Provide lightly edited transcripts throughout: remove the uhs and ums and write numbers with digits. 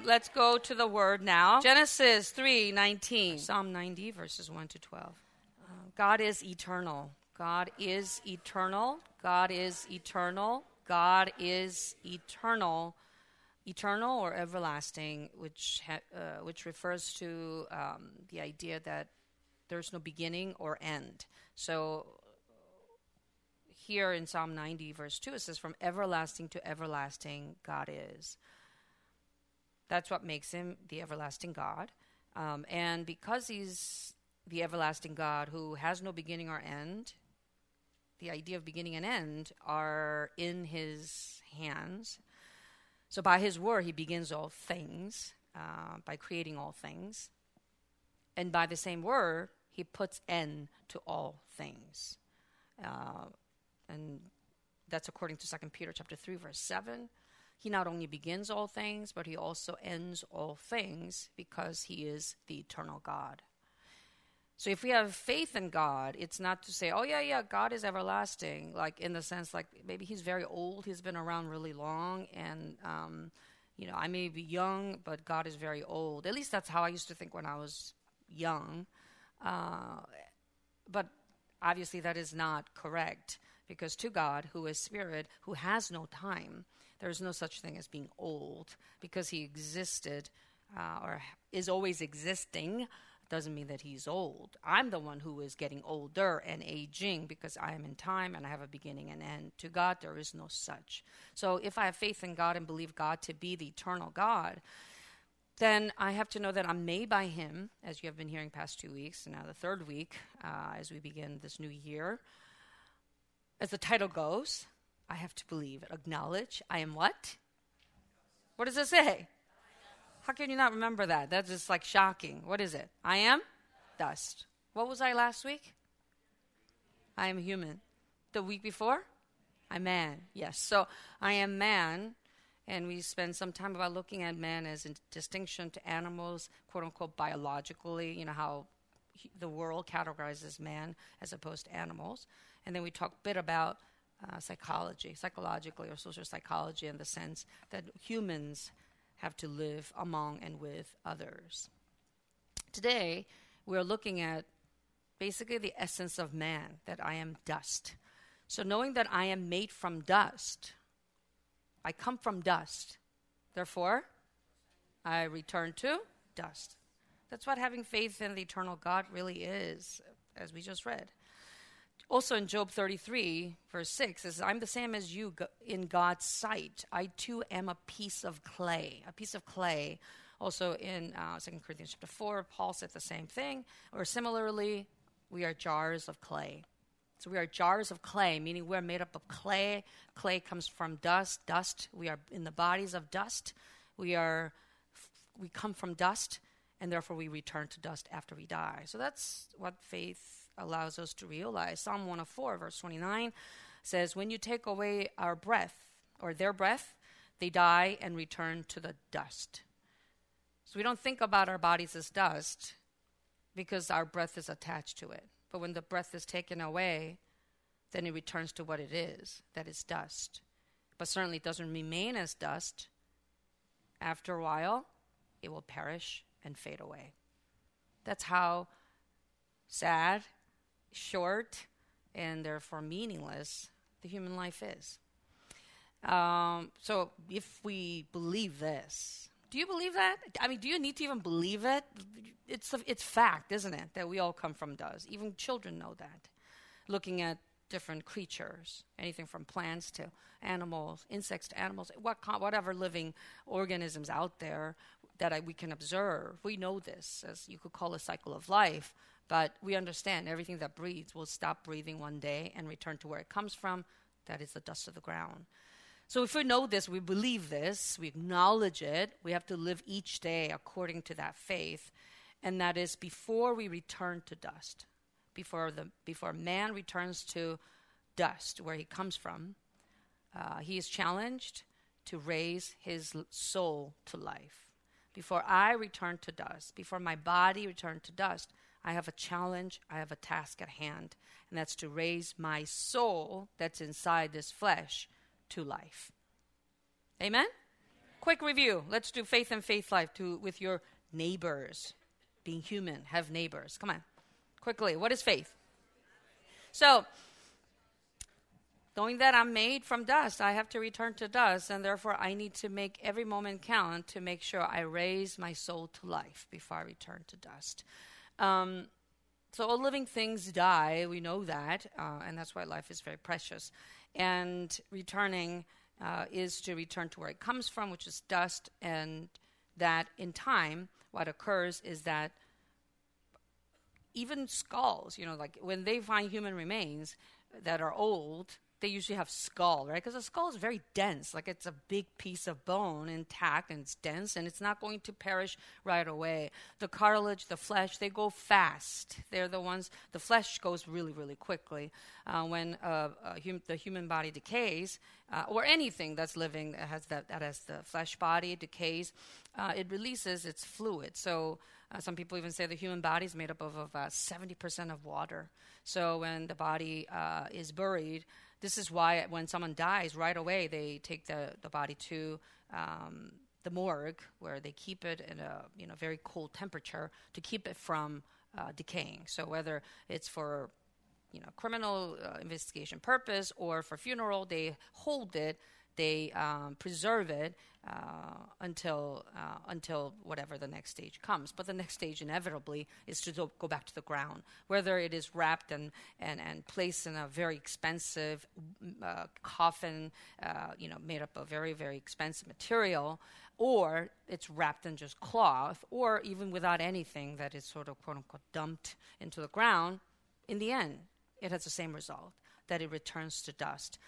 let's go to the word now. Genesis 3:19. Psalm 90, verses 1 to 12. God is eternal. God is eternal. God is eternal. God is eternal. Eternal or everlasting, which refers to the idea that there's no beginning or end. So here in Psalm 90, verse 2, it says, from everlasting to everlasting, God is. That's what makes him the everlasting God. And because he's the everlasting God who has no beginning or end, the idea of beginning and end are in his hands. So by his word, he begins all things, by creating all things. And by the same word, he puts end to all things. And that's according to 2 Peter chapter 3, verse 7. He not only begins all things, but he also ends all things because he is the eternal God. So if we have faith in God, it's not to say, oh, yeah, God is everlasting, like in the sense like maybe he's very old, he's been around really long, and, I may be young, but God is very old. At least that's how I used to think when I was young. But obviously that is not correct, because to God, who is spirit, who has no time, there is no such thing as being old, because he existed or is always existing. Doesn't mean that he's old. I'm the one who is getting older and aging because I am in time and I have a beginning and end. To God, there is no such. So if I have faith in God and believe God to be the eternal God, then I have to know that I'm made by him, as you have been hearing past 2 weeks, and now the third week as we begin this new year. As the title goes, I have to believe, acknowledge, I am what? What does it say? How can you not remember that? That's just like shocking. What is it? I am dust. What was I last week? I am human. The week before? I'm man. Yes. So I am man. And we spend some time about looking at man as in distinction to animals, quote unquote, biologically, how the world categorizes man as opposed to animals. And then we talk a bit about psychologically or social psychology, in the sense that humans have to live among and with others. Today, we're looking at basically the essence of man, that I am dust. So knowing that I am made from dust, I come from dust. Therefore, I return to dust. That's what having faith in the eternal God really is, as we just read. Also in Job 33, verse 6, it says, I'm the same as you in God's sight. I too am a piece of clay. A piece of clay. Also in 2 Corinthians chapter 4, Paul said the same thing. Or similarly, we are jars of clay. So we are jars of clay, meaning we're made up of clay. Clay comes from dust. Dust, we are in the bodies of dust. We come from dust, and therefore we return to dust after we die. So that's what faith allows us to realize. Psalm 104, verse 29 says, when you take away our breath, or their breath, they die and return to the dust. So we don't think about our bodies as dust because our breath is attached to it. But when the breath is taken away, then it returns to what it is, that is dust. But certainly it doesn't remain as dust. After a while, it will perish and fade away. That's how sad, short, and therefore meaningless the human life is. So if we believe this, do you believe that? I mean, do you need to even believe it? It's fact, isn't it, that we all come from dust. Even children know that. Looking at different creatures, anything from plants to animals, insects to animals, whatever living organisms out there that we can observe. We know this, as you could call a cycle of life, but we understand everything that breathes will stop breathing one day and return to where it comes from. That is the dust of the ground. So if we know this, we believe this, we acknowledge it, we have to live each day according to that faith, and that is before we return to dust, before man returns to dust, where he comes from, he is challenged to raise his soul to life. Before I return to dust, before my body returns to dust, I have a challenge, I have a task at hand, and that's to raise my soul that's inside this flesh to life. Amen? quick review. Let's do faith and faith life with your neighbors. Being human, have neighbors. Come on. Quickly, what is faith? So, knowing that I'm made from dust, I have to return to dust, and therefore I need to make every moment count to make sure I raise my soul to life before I return to dust. So all living things die, we know that, and that's why life is very precious. And returning is to return to where it comes from, which is dust, and that in time, what occurs is that even skulls, like when they find human remains that are old, they usually have skull, right? Because a skull is very dense, like it's a big piece of bone intact, and it's dense, and it's not going to perish right away. The cartilage, the flesh, they go fast. They're the ones, the flesh goes really, really quickly. When the human body decays, or anything that's living that has the flesh body decays, it releases its fluid. So some people even say the human body is made up of about 70% of water. So when the body is buried, this is why when someone dies, right away they take the body to the morgue, where they keep it in a very cold temperature to keep it from decaying. So whether it's for criminal investigation purpose or for funeral, they hold it, they preserve it until whatever the next stage comes. But the next stage inevitably is to go back to the ground, whether it is wrapped and placed in a very expensive coffin, made up of very, very expensive material, or it's wrapped in just cloth, or even without anything, that is sort of quote-unquote dumped into the ground. In the end, it has the same result, that it returns to dust.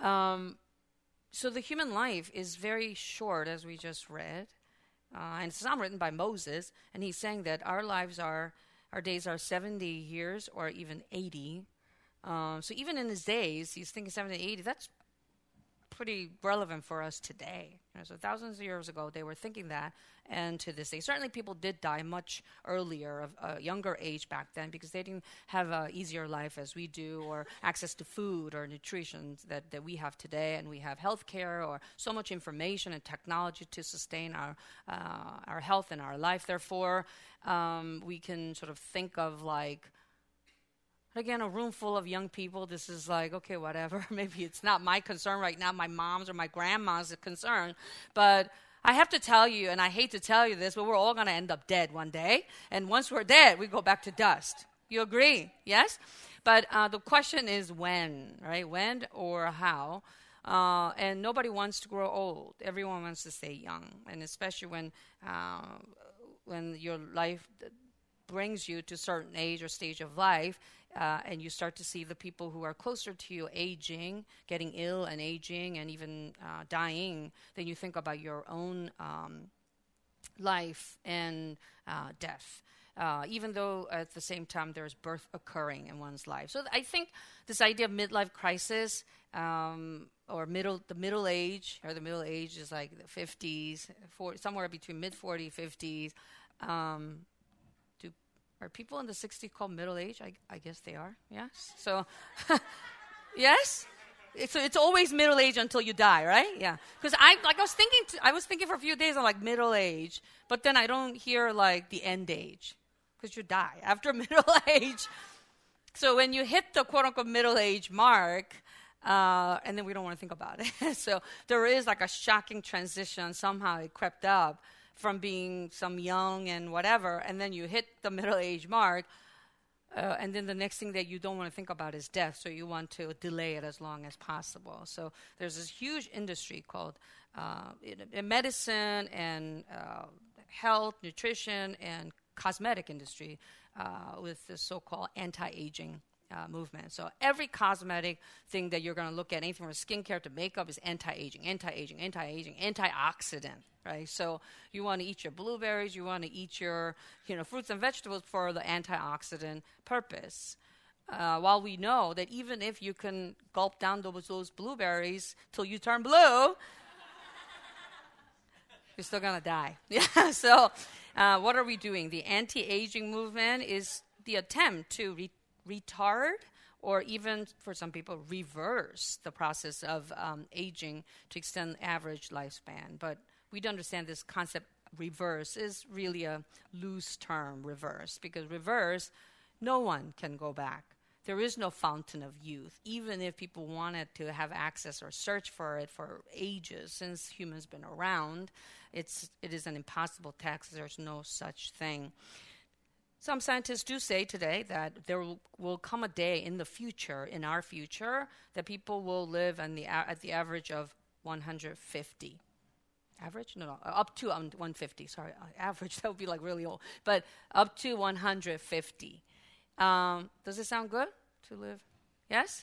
So the human life is very short, as we just read. And it's not written by Moses. And he's saying that our days are 70 years or even 80. So even in his days, he's thinking 70 to 80. That's pretty relevant for us today. So thousands of years ago, they were thinking that. And to this day, certainly people did die much earlier, of a younger age back then, because they didn't have an easier life as we do, or access to food or nutrition that we have today. And we have healthcare, or so much information and technology to sustain our health and our life. Therefore, we can sort of think of again, a room full of young people. This is like, okay, whatever. Maybe it's not my concern right now, my mom's or my grandma's concern. But I have to tell you, and I hate to tell you this, but we're all going to end up dead one day. And once we're dead, we go back to dust. You agree? Yes? But the question is when, right? When or how? And nobody wants to grow old. Everyone wants to stay young. And especially when your life brings you to a certain age or stage of life, and you start to see the people who are closer to you aging, getting ill and aging, and even dying, then you think about your own life and death. Even though at the same time there's birth occurring in one's life. So I think this idea of midlife crisis, or the middle age is like the 50s, somewhere between mid-40s, 50s. Are people in the 60s called middle age? I guess they are. Yes. So, yes. It's always middle age until you die, right? Yeah. Because I was thinking for a few days, I'm like middle age, but then I don't hear like the end age, because you die after middle age. So when you hit the quote unquote middle age mark, and then we don't want to think about it. So there is like a shocking transition. Somehow it crept up from being some young and whatever, and then you hit the middle age mark, and then the next thing that you don't want to think about is death, so you want to delay it as long as possible. So there's this huge industry called in medicine and health, nutrition, and cosmetic industry with the so-called anti-aging movement. So every cosmetic thing that you're going to look at, anything from skincare to makeup, is anti-aging, antioxidant, right? So you want to eat your blueberries, you want to eat your fruits and vegetables for the antioxidant purpose. While we know that even if you can gulp down those blueberries till you turn blue, you're still going to die. Yeah. So what are we doing? The anti-aging movement is the attempt to retard, or even for some people reverse the process of aging to extend average lifespan. But we do understand this concept reverse is really a loose term, reverse, because reverse, no one can go back. There is no fountain of youth, even if people wanted to have access or search for it for ages. Since humans been around, it is an impossible task. There's no such thing. Some scientists do say today that there will come a day in the future, in our future, that people will live at the average of 150. Average? No, up to 150. Sorry, average, that would be like really old. But up to 150. Does it sound good to live? Yes?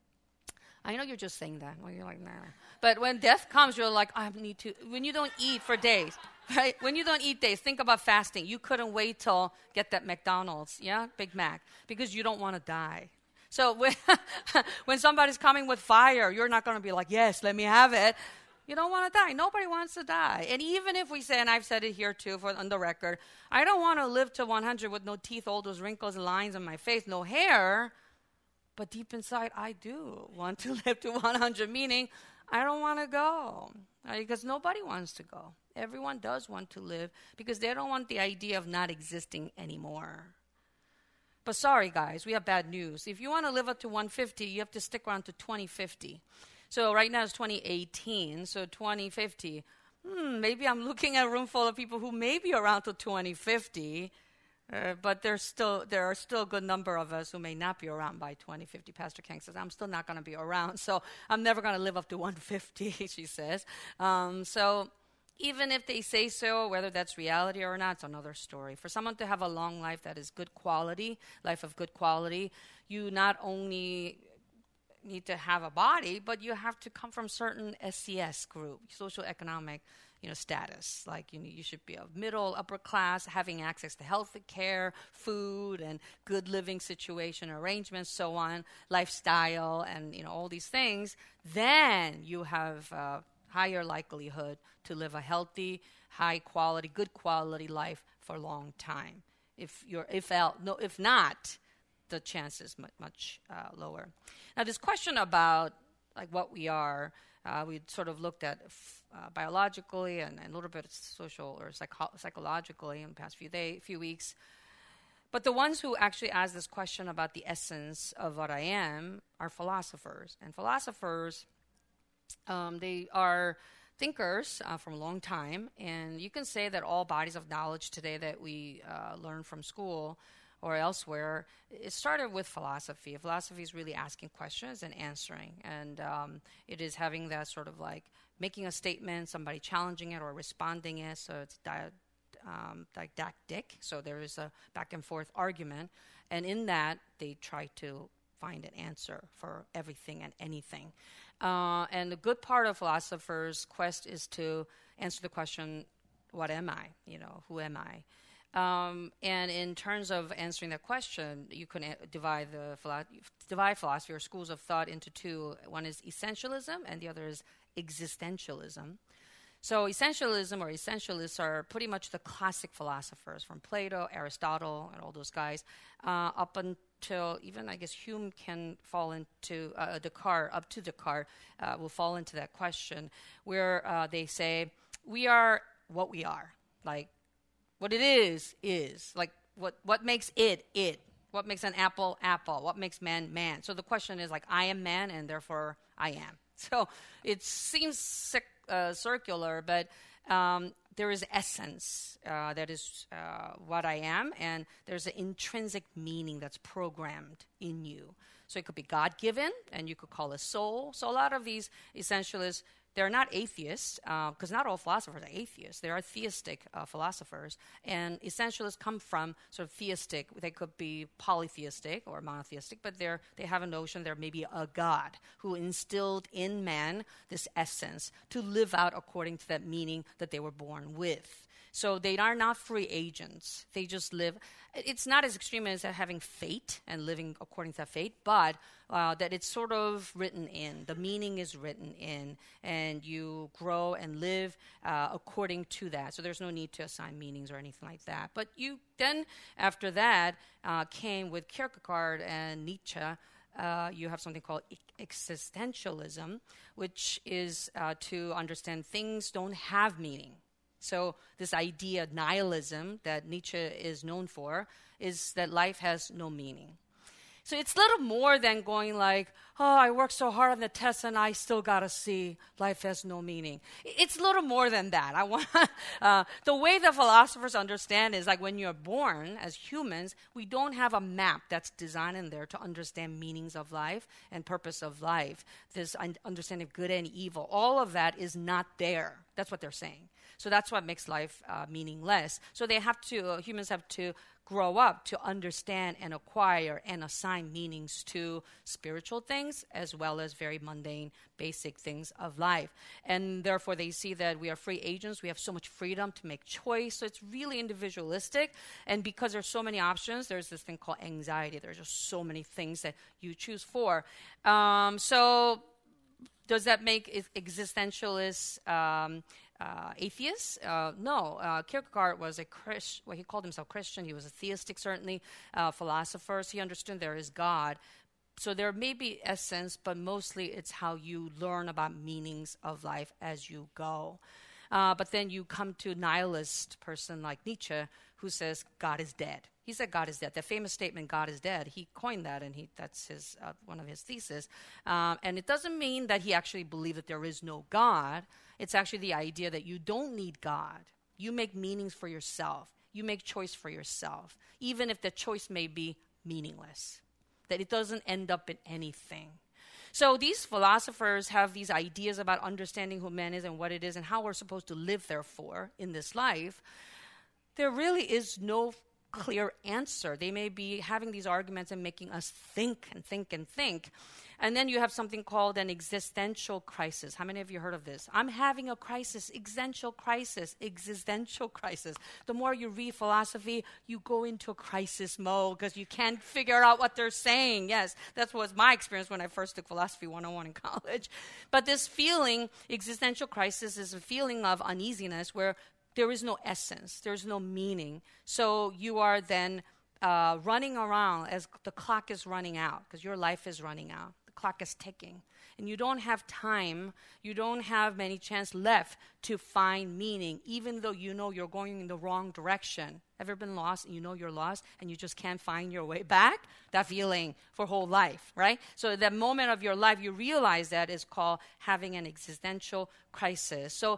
I know you're just saying that. Well, you're like, nah. But when death comes, you're like, I need to. When you don't eat for days, right? When you don't eat days, think about fasting. You couldn't wait till get that McDonald's, yeah, Big Mac, because you don't want to die. So when somebody's coming with fire, you're not going to be like, yes, let me have it. You don't want to die. Nobody wants to die. And even if we say, and I've said it here too on the record, I don't want to live to 100 with no teeth, all those wrinkles and lines on my face, no hair. But deep inside, I do want to live to 100, meaning I don't want to go. Because nobody wants to go. Everyone does want to live because they don't want the idea of not existing anymore. But sorry, guys, we have bad news. If you want to live up to 150, you have to stick around to 2050. So right now it's 2018, so 2050. Maybe I'm looking at a room full of people who may be around to 2050, but there are still a good number of us who may not be around by 2050. Pastor Kang says, I'm still not going to be around, so I'm never going to live up to 150, she says. So even if they say so, whether that's reality or not, it's another story. For someone to have a long life that is good quality, life of good quality, you not only need to have a body, but you have to come from certain SES group, social economic, status. Like you should be of middle, upper class, having access to health care, food, and good living situation arrangements, so on, lifestyle, and all these things. Then you have a higher likelihood to live a healthy, high quality, good quality life for a long time. If not, the chance is much lower. Now, this question about like what we are, we sort of looked at biologically and a little bit social or psychologically in the past few weeks. But the ones who actually ask this question about the essence of what I am are philosophers. And philosophers, they are thinkers from a long time. And you can say that all bodies of knowledge today that we learn from school or elsewhere, it started with philosophy. Philosophy is really asking questions and answering. And it is having that sort of like making a statement, somebody challenging it or responding it. So it's didactic. So there is a back and forth argument. And in that, they try to find an answer for everything and anything. And the good part of philosophers' quest is to answer the question, what am I? Who am I? And in terms of answering that question, you can divide philosophy or schools of thought into two. One is essentialism, and the other is existentialism. So essentialism or essentialists are pretty much the classic philosophers from Plato, Aristotle, and all those guys, up until even, I guess, Hume can fall into Descartes, up to Descartes, will fall into that question, where they say, we are what we are. Like, what it is. Like, what makes it? What makes an apple? What makes man? So the question is like, I am man, and therefore I am. So it seems circular, but there is essence that is what I am, and there's an intrinsic meaning that's programmed in you. So it could be God-given, and you could call it soul. So a lot of these essentialists, they're not atheists, because not all philosophers are atheists. There are theistic philosophers, and essentialists come from sort of theistic. They could be polytheistic or monotheistic, but they have a notion there may be a God who instilled in man this essence to live out according to that meaning that they were born with. So they are not free agents. They just live. It's not as extreme as having fate and living according to that fate, but that it's sort of written in. The meaning is written in, and you grow and live according to that. So there's no need to assign meanings or anything like that. But you then, after that, came with Kierkegaard and Nietzsche. You have something called existentialism, which is to understand things don't have meaning. So this idea, nihilism, that Nietzsche is known for, is that life has no meaning. So it's a little more than going like, oh, I worked so hard on the test and I still got a C. Life has no meaning. It's a little more than that. The way the philosophers understand is like when you're born as humans, we don't have a map that's designed in there to understand meanings of life and purpose of life. This understanding of good and evil, all of that is not there. That's what they're saying. So that's what makes life meaningless. So humans have to grow up to understand and acquire and assign meanings to spiritual things as well as very mundane, basic things of life. And therefore, they see that we are free agents. We have so much freedom to make choice. So it's really individualistic. And because there's so many options, there's this thing called anxiety. There's just so many things that you choose for. So does that make existentialists atheists? No. Kierkegaard was a Christian. Well, he called himself Christian. He was a theistic, certainly, philosopher. So he understood there is God. So there may be essence, but mostly it's how you learn about meanings of life as you go. But then you come to a nihilist person like Nietzsche who says God is dead. He said God is dead. The famous statement, God is dead, he coined that, and that's his one of his theses. And it doesn't mean that he actually believed that there is no God. It's actually the idea that you don't need God. You make meanings for yourself. You make choice for yourself, even if the choice may be meaningless, that it doesn't end up in anything. So these philosophers have these ideas about understanding who man is and what it is and how we're supposed to live, therefore, in this life. There really is no clear answer. They may be having these arguments and making us think and think and think. And then you have something called an existential crisis. How many of you heard of this? I'm having a crisis, existential crisis. The more you read philosophy, you go into a crisis mode because you can't figure out what they're saying. Yes, that was my experience when I first took Philosophy 101 in college. But this feeling, existential crisis, is a feeling of uneasiness where there is no essence, there's no meaning. So you are then running around as the clock is running out because your life is running out. The clock is ticking. And you don't have time, you don't have many chances left to find meaning, even though you know you're going in the wrong direction. Ever been lost and you know you're lost and you just can't find your way back? That feeling for whole life, right? So that moment of your life, you realize that is called having an existential crisis. So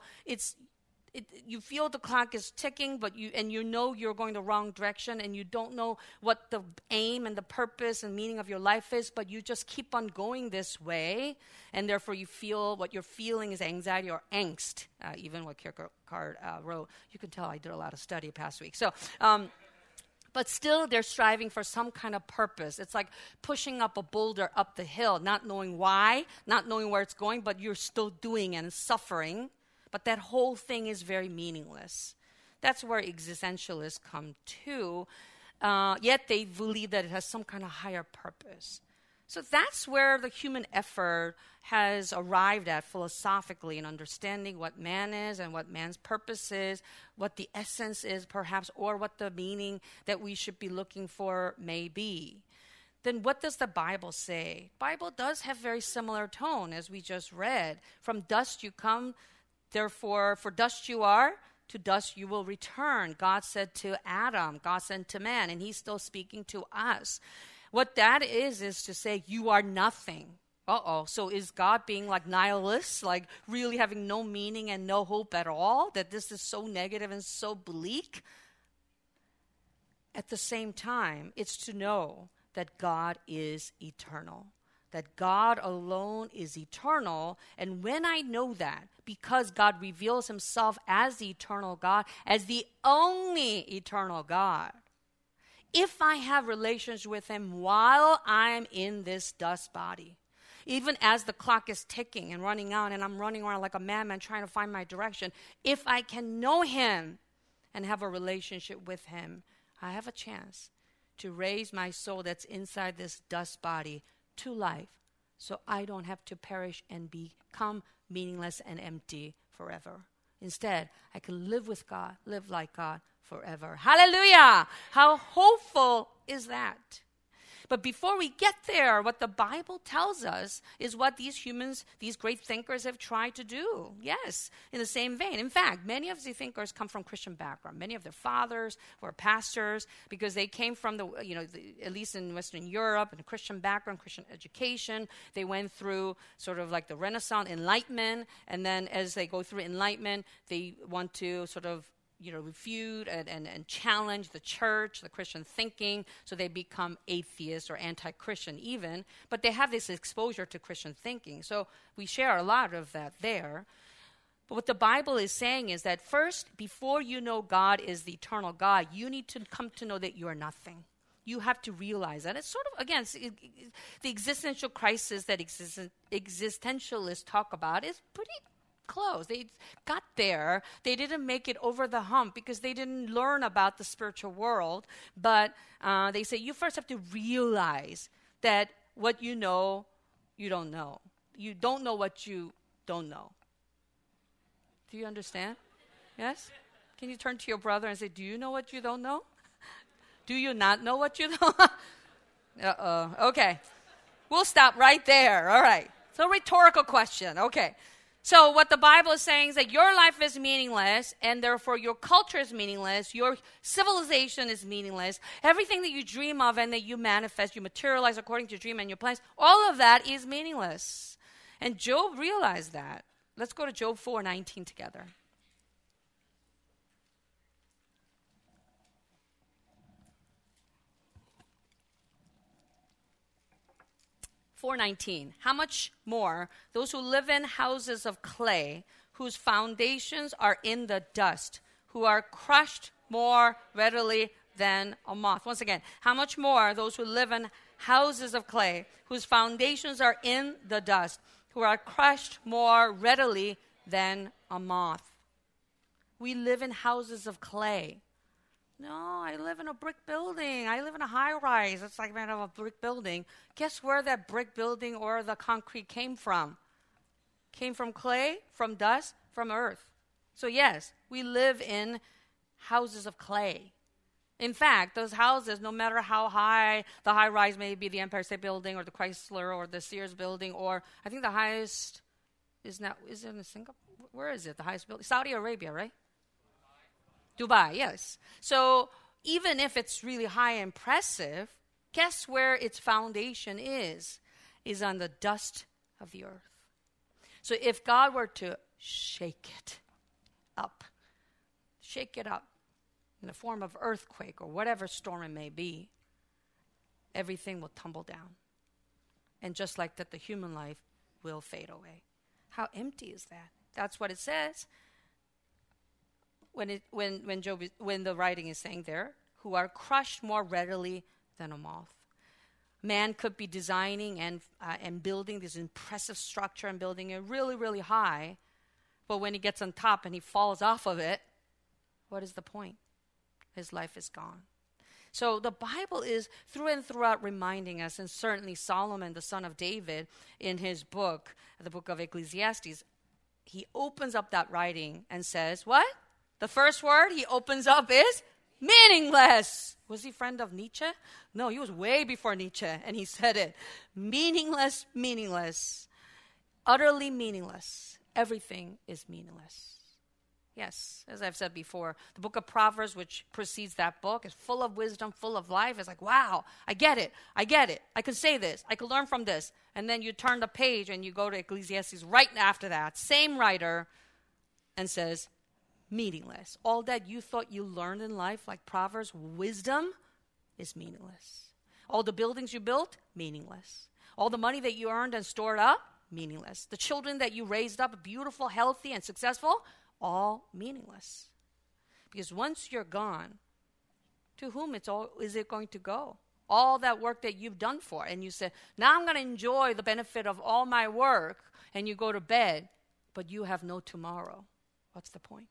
you feel the clock is ticking, but you know you're going the wrong direction, and you don't know what the aim and the purpose and meaning of your life is, but you just keep on going this way, and therefore you feel what you're feeling is anxiety or angst, even what Kierkegaard wrote. You can tell I did a lot of study past week. So, but still they're striving for some kind of purpose. It's like pushing up a boulder up the hill, not knowing why, not knowing where it's going, but you're still doing it and suffering. But that whole thing is very meaningless. That's where existentialists come to. Yet they believe that it has some kind of higher purpose. So that's where the human effort has arrived at philosophically in understanding what man is and what man's purpose is, what the essence is perhaps, or what the meaning that we should be looking for may be. Then what does the Bible say? Bible does have very similar tone as we just read. From dust you come, therefore, for dust you are, to dust you will return. God said to Adam, God said to man, and he's still speaking to us. What that is to say you are nothing. So is God being like nihilist, like really having no meaning and no hope at all, that this is so negative and so bleak? At the same time, it's to know that God is eternal. That God alone is eternal. And when I know that, because God reveals himself as the eternal God, as the only eternal God, if I have relations with him while I'm in this dust body, even as the clock is ticking and running out and I'm running around like a madman trying to find my direction, if I can know him and have a relationship with him, I have a chance to raise my soul that's inside this dust body to life, so I don't have to perish and become meaningless and empty forever. Instead, I can live with God, live like God forever. Hallelujah! How hopeful is that? But before we get there, what the Bible tells us is what these humans, these great thinkers have tried to do. Yes, in the same vein. In fact, many of these thinkers come from Christian background. Many of their fathers were pastors because they came from at least in Western Europe, in a Christian background, Christian education. They went through sort of like the Renaissance, Enlightenment, and then as they go through Enlightenment, they want to sort of refute and challenge the church, the Christian thinking, so they become atheists or anti-Christian even, but they have this exposure to Christian thinking. So we share a lot of that there. But what the Bible is saying is that first, before you know God is the eternal God, you need to come to know that you are nothing. You have to realize that. It's sort of, again, the existential crisis that existentialists talk about is pretty close. They got there. They didn't make it over the hump because they didn't learn about the spiritual world. But they say you first have to realize that what you know, you don't know. You don't know what you don't know. Do you understand? Yes? Can you turn to your brother and say, do you know what you don't know? Do you not know what you don't know? Uh-oh. Okay. We'll stop right there. All right. It's a rhetorical question. Okay. So what the Bible is saying is that your life is meaningless, and therefore your culture is meaningless, your civilization is meaningless, everything that you dream of and that you manifest, you materialize according to your dream and your plans, all of that is meaningless. And Job realized that. Let's go to Job 4:19 together. How much more those who live in houses of clay, whose foundations are in the dust, who are crushed more readily than a moth. Once again, how much more those who live in houses of clay, whose foundations are in the dust, who are crushed more readily than a moth. We live in houses of clay. No, I live in a brick building. I live in a high-rise. It's like made of a brick building. Guess where that brick building or the concrete came from? Came from clay, from dust, from earth. So yes, we live in houses of clay. In fact, those houses, no matter how high the high-rise may be, the Empire State Building or the Chrysler or the Sears Building, or I think the highest is it in Singapore? Where is it, the highest building? Saudi Arabia, right? Dubai, yes. So even if it's really high and impressive, guess where its foundation is on the dust of the earth. So if God were to shake it up in the form of earthquake or whatever storm it may be, everything will tumble down. And just like that, the human life will fade away. How empty is that? That's what it says. When the writing is saying there, who are crushed more readily than a moth. Man could be designing and building this impressive structure and building it really, really high, but when he gets on top and he falls off of it, what is the point? His life is gone. So the Bible is through and throughout reminding us, and certainly Solomon, the son of David, in his book, the book of Ecclesiastes, he opens up that writing and says, what? The first word he opens up is meaningless. Was he friend of Nietzsche? No, he was way before Nietzsche, and he said it. Meaningless, meaningless, utterly meaningless. Everything is meaningless. Yes, as I've said before, the book of Proverbs, which precedes that book, is full of wisdom, full of life. It's like, wow, I get it. I can say this. I can learn from this. And then you turn the page and you go to Ecclesiastes right after that. Same writer, and says, meaningless. All that you thought you learned in life, like Proverbs, wisdom, is meaningless. All the buildings you built, meaningless. All the money that you earned and stored up, meaningless. The children that you raised up, beautiful, healthy, and successful, all meaningless. Because once you're gone, to whom is it going to go? All that work that you've done for. And you say, now I'm going to enjoy the benefit of all my work, and you go to bed, but you have no tomorrow. What's the point?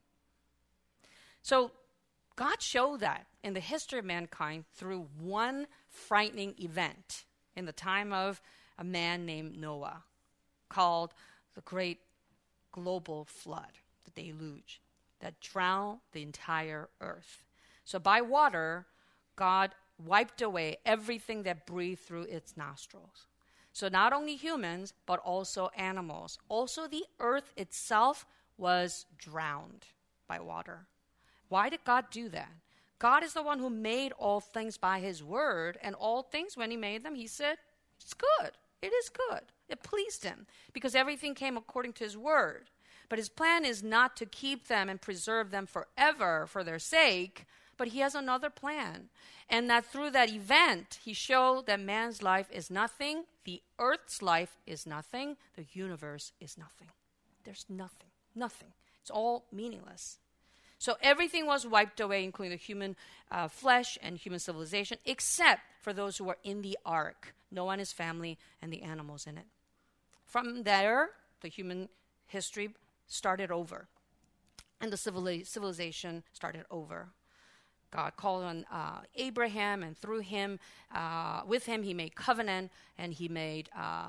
So God showed that in the history of mankind through one frightening event in the time of a man named Noah, called the Great Global Flood, the deluge, that drowned the entire earth. So by water, God wiped away everything that breathed through its nostrils. So not only humans, but also animals. Also the earth itself was drowned by water. Why did God do that? God is the one who made all things by his word, and all things, when he made them, he said, it's good. It is good. It pleased him because everything came according to his word. But his plan is not to keep them and preserve them forever for their sake, but he has another plan. And that through that event, he showed that man's life is nothing, the earth's life is nothing, the universe is nothing. There's nothing. Nothing. It's all meaningless. So everything was wiped away, including the human flesh and human civilization, except for those who were in the ark, Noah and his family and the animals in it. From there, the human history started over, and the civilization started over. God called on Abraham, and through him, with him, he made covenant, and he made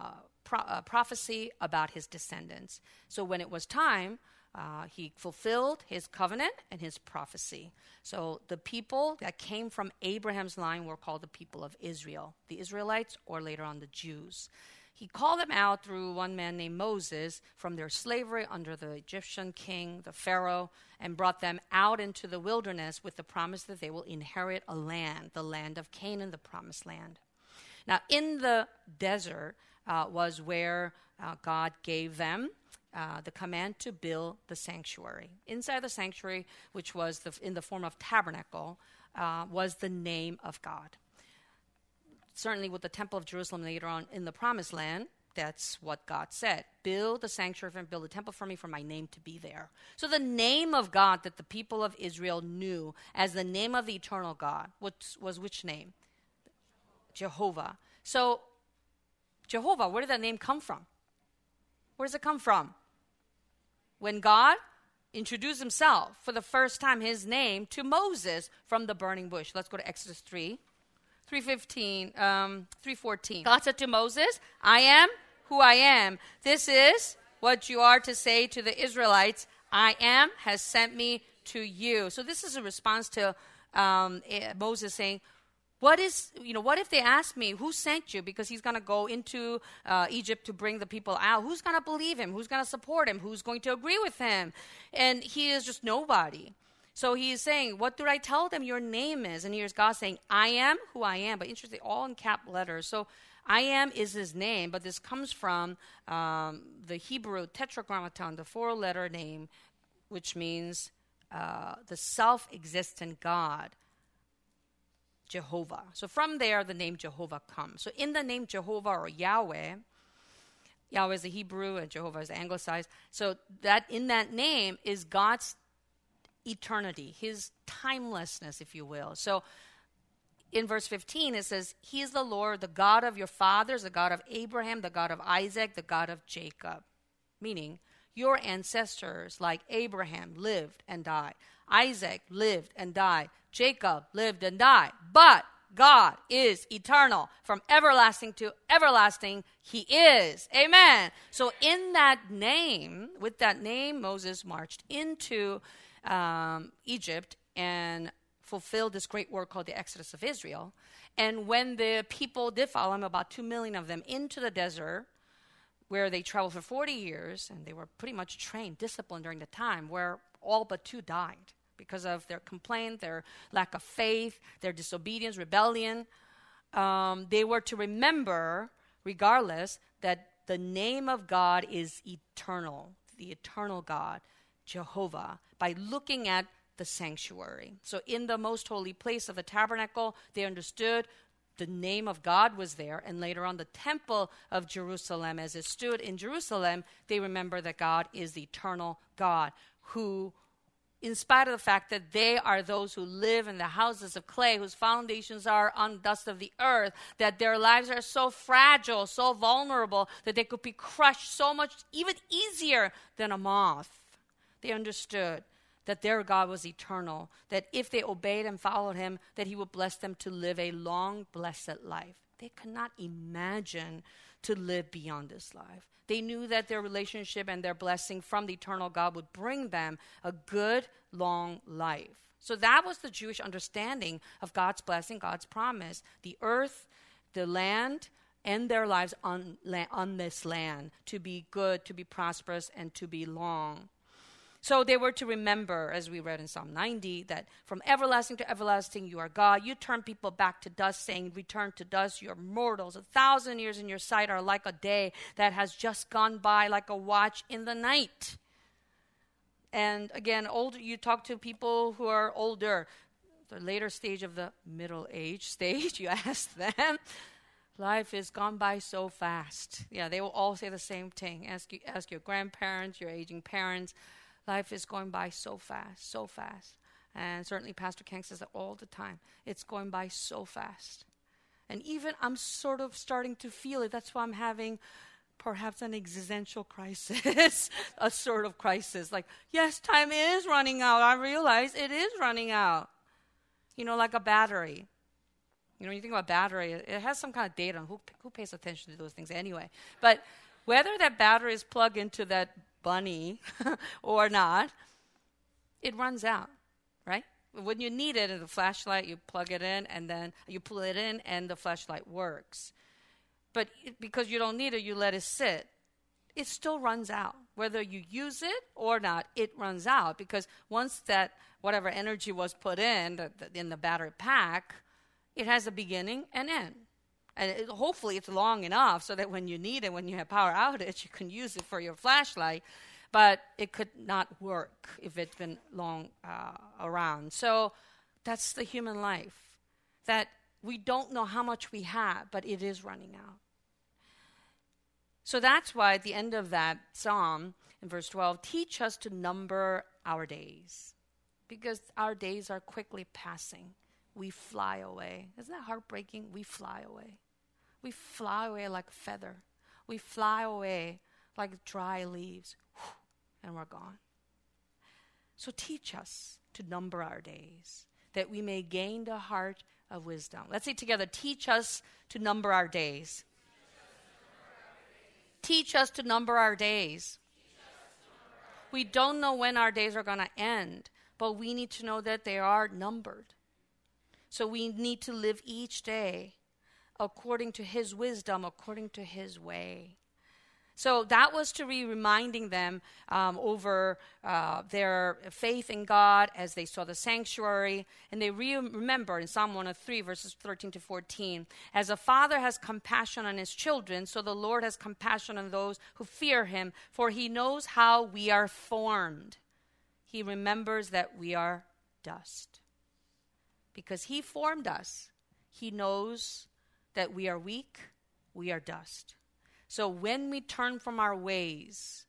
prophecy about his descendants. So when it was time, he fulfilled his covenant and his prophecy. So the people that came from Abraham's line were called the people of Israel, the Israelites, or later on the Jews. He called them out through one man named Moses from their slavery under the Egyptian king, the Pharaoh, and brought them out into the wilderness with the promise that they will inherit a land, the land of Canaan, the promised land. Now, in the desert was where God gave them the command to build the sanctuary. Inside the sanctuary, which was in the form of tabernacle, was the name of God. Certainly with the Temple of Jerusalem later on in the Promised Land, that's what God said. Build the sanctuary and build a temple for me for my name to be there. So the name of God that the people of Israel knew as the name of the eternal God was which name? Jehovah. So Jehovah, where did that name come from? Where does it come from? When God introduced himself for the first time, his name, to Moses from the burning bush. Let's go to Exodus 3:14. God said to Moses, I am who I am. This is what you are to say to the Israelites. I am has sent me to you. So this is a response to Moses saying, what if they ask me, who sent you? Because he's going to go into Egypt to bring the people out. Who's going to believe him? Who's going to support him? Who's going to agree with him? And he is just nobody. So he is saying, what do I tell them your name is? And here's God saying, I am who I am. But interesting, all in cap letters. So I am is his name, but this comes from the Hebrew tetragrammaton, the four-letter name, which means the self-existent God, Jehovah. So from there, the name Jehovah comes. So in the name Jehovah or Yahweh, Yahweh is the Hebrew and Jehovah is the anglicized. So that in that name is God's eternity, his timelessness, if you will. So in verse 15, it says, he is the Lord, the God of your fathers, the God of Abraham, the God of Isaac, the God of Jacob. Meaning, your ancestors, like Abraham, lived and died. Isaac lived and died. Jacob lived and died. But God is eternal. From everlasting to everlasting, he is. Amen. So in that name, with that name, Moses marched into Egypt and fulfilled this great work called the Exodus of Israel. And when the people did follow him, about 2 million of them, into the desert, where they traveled for 40 years, and they were pretty much trained, disciplined during the time, where all but 2 died because of their complaint, their lack of faith, their disobedience, rebellion. They were to remember, regardless, that the name of God is eternal, the eternal God, Jehovah, by looking at the sanctuary. So in the most holy place of the tabernacle, they understood the name of God was there. And later on, the temple of Jerusalem, as it stood in Jerusalem, they remember that God is the eternal God who, in spite of the fact that they are those who live in the houses of clay, whose foundations are on dust of the earth, that their lives are so fragile, so vulnerable, that they could be crushed so much, even easier than a moth. They understood that their God was eternal, that if they obeyed and followed him, that he would bless them to live a long, blessed life. They could not imagine to live beyond this life. They knew that their relationship and their blessing from the eternal God would bring them a good long life. So that was the Jewish understanding of God's blessing, God's promise. The earth, the land, and their lives on this land to be good, to be prosperous, and to be long. So they were to remember, as we read in Psalm 90, that from everlasting to everlasting you are God. You turn people back to dust, saying, return to dust, you are mortals. 1,000 years in your sight are like a day that has just gone by, like a watch in the night. And again, you talk to people who are older, the later stage of the middle age stage, you ask them, life has gone by so fast. Yeah, they will all say the same thing. Ask your grandparents, your aging parents. Life is going by so fast, so fast. And certainly Pastor Kang says that all the time. It's going by so fast. And even I'm sort of starting to feel it. That's why I'm having perhaps an existential crisis, a sort of crisis. Like, yes, time is running out. I realize it is running out. You know, like a battery. You know, when you think about battery, it has some kind of data. Who pays attention to those things anyway? But whether that battery is plugged into that bunny or not, it runs out, right? When you need it in the flashlight, you plug it in and then you pull it in and the flashlight works. But because you don't need it, you let it sit. It still runs out. Whether you use it or not, it runs out because once that whatever energy was put in the battery pack, it has a beginning and end. And hopefully it's long enough so that when you need it, when you have power outage, you can use it for your flashlight. But it could not work if it's been long around. So that's the human life. That we don't know how much we have, but it is running out. So that's why at the end of that psalm, in verse 12, teach us to number our days. Because our days are quickly passing. We fly away. Isn't that heartbreaking? We fly away. We fly away like a feather. We fly away like dry leaves. And we're gone. So teach us to number our days, that we may gain the heart of wisdom. Let's say together, teach us to number our days. Teach us to number our days. We don't know when our days are going to end, but we need to know that they are numbered. So we need to live each day according to His wisdom, according to His way. So that was to be reminding them over their faith in God as they saw the sanctuary. And they remember in Psalm 103, verses 13 to 14, as a father has compassion on his children, so the Lord has compassion on those who fear Him, for He knows how we are formed. He remembers that we are dust. Because He formed us, He knows that we are weak, we are dust. So when we turn from our ways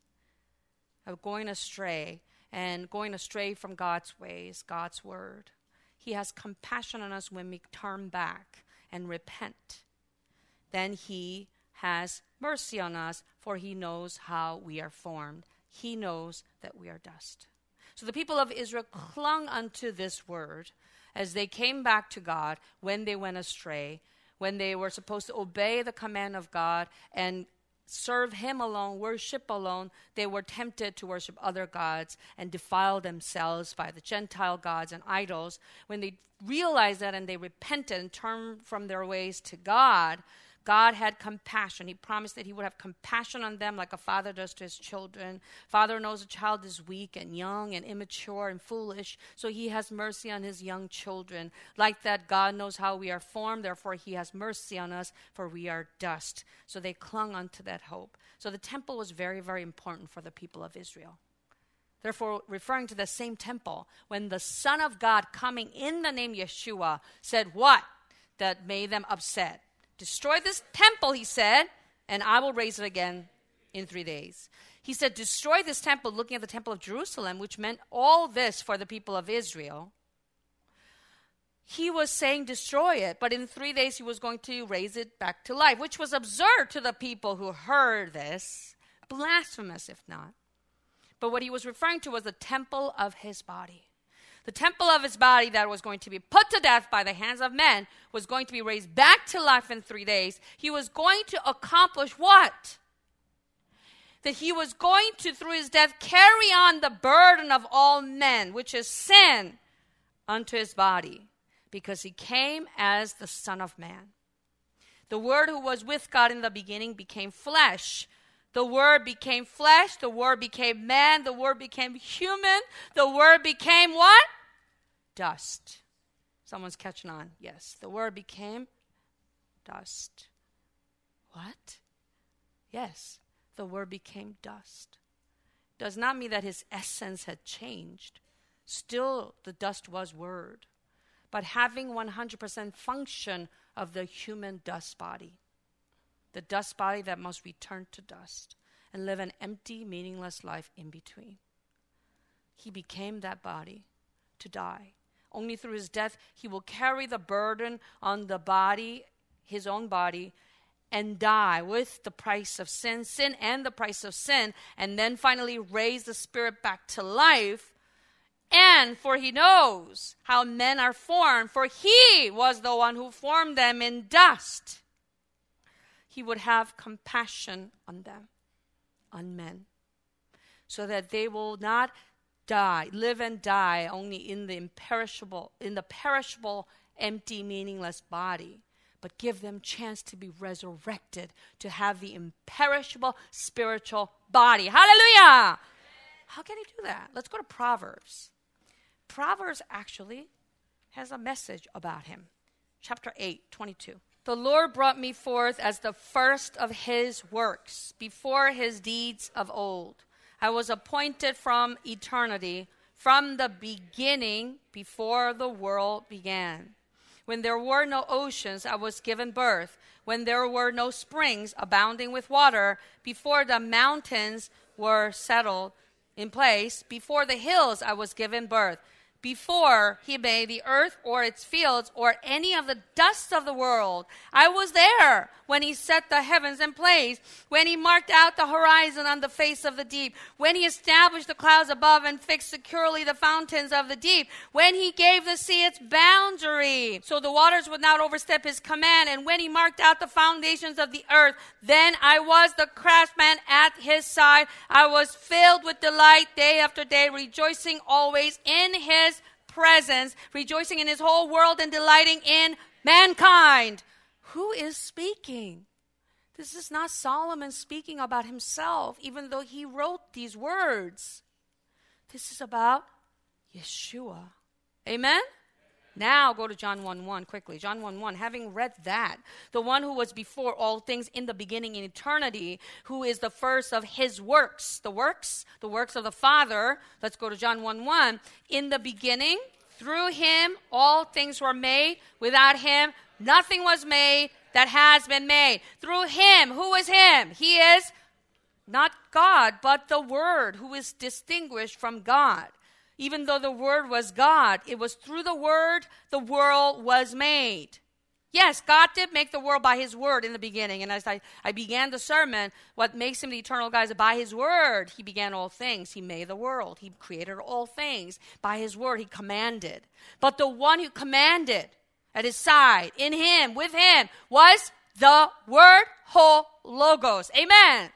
of going astray and going astray from God's ways, God's word, He has compassion on us when we turn back and repent. Then He has mercy on us, for He knows how we are formed. He knows that we are dust. So the people of Israel clung unto this word as they came back to God when they went astray, when they were supposed to obey the command of God and serve Him alone, worship alone. They were tempted to worship other gods and defile themselves by the Gentile gods and idols. When they realized that and they repented and turned from their ways to God, God had compassion. He promised that He would have compassion on them like a father does to his children. Father knows a child is weak and young and immature and foolish, so He has mercy on His young children. Like that, God knows how we are formed, therefore He has mercy on us, for we are dust. So they clung unto that hope. So the temple was very, very important for the people of Israel. Therefore, referring to the same temple, when the Son of God coming in the name Yeshua said what? That made them upset. Destroy this temple, He said, and I will raise it again in 3 days. He said, destroy this temple, looking at the temple of Jerusalem, which meant all this for the people of Israel. He was saying destroy it, but in 3 days He was going to raise it back to life, which was absurd to the people who heard this, blasphemous if not. But what He was referring to was the temple of His body. The temple of His body that was going to be put to death by the hands of men was going to be raised back to life in 3 days. He was going to accomplish what? that he was going to, through his death, carry on the burden of all men, which is sin, unto his body, because he came as the Son of Man. The Word who was with God in the beginning became flesh. The Word became flesh. The Word became man. The Word became human. The Word became what? Dust. Someone's catching on. Yes, the Word became dust. What? Yes, the Word became dust. Does not mean that his essence had changed. Still, the dust was Word, but having 100% function of the human dust body. The dust body that must return to dust and live an empty, meaningless life in between. He became that body to die. Only through his death, he will carry the burden on the body, his own body, and die with the price of sin and the price of sin, and then finally raise the spirit back to life. And for he knows how men are formed, for he was the one who formed them in dust. He would have compassion on them, on men, so that they will not die, live and die only in the perishable, empty, meaningless body, but give them chance to be resurrected, to have the imperishable spiritual body. Hallelujah! How can he do that? Let's go to Proverbs. Proverbs actually has a message about him. Chapter 8, 22. The Lord brought me forth as the first of his works, before his deeds of old. I was appointed from eternity, from the beginning, before the world began. When there were no oceans, I was given birth. When there were no springs abounding with water, before the mountains were settled in place, before the hills I was given birth. Before he made the earth or its fields or any of the dust of the world, I was there when he set the heavens in place, when he marked out the horizon on the face of the deep, when he established the clouds above and fixed securely the fountains of the deep, when he gave the sea its boundary, so the waters would not overstep his command, and when he marked out the foundations of the earth, then I was the craftsman at his side. I was filled with delight day after day, rejoicing always in his presence, rejoicing in his whole world and delighting in mankind. Who is speaking? This is not Solomon speaking about himself, even though he wrote these words. This is about Yeshua. Amen? Now go to John 1:1 quickly. John 1:1. Having read that, the one who was before all things in the beginning in eternity, who is the first of his works. The works of the Father. Let's go to John 1:1. In the beginning, through him, all things were made. Without him, nothing was made that has been made. Through him, who is him? He is not God, but the Word, who is distinguished from God. Even though the Word was God, it was through the Word the world was made. Yes, God did make the world by his Word in the beginning. And as I began the sermon, what makes him the eternal God is by his Word. He began all things. He made the world. He created all things. By his Word, he commanded. But the one who commanded at his side, in him, with him, was the Word, Ho Logos. Amen.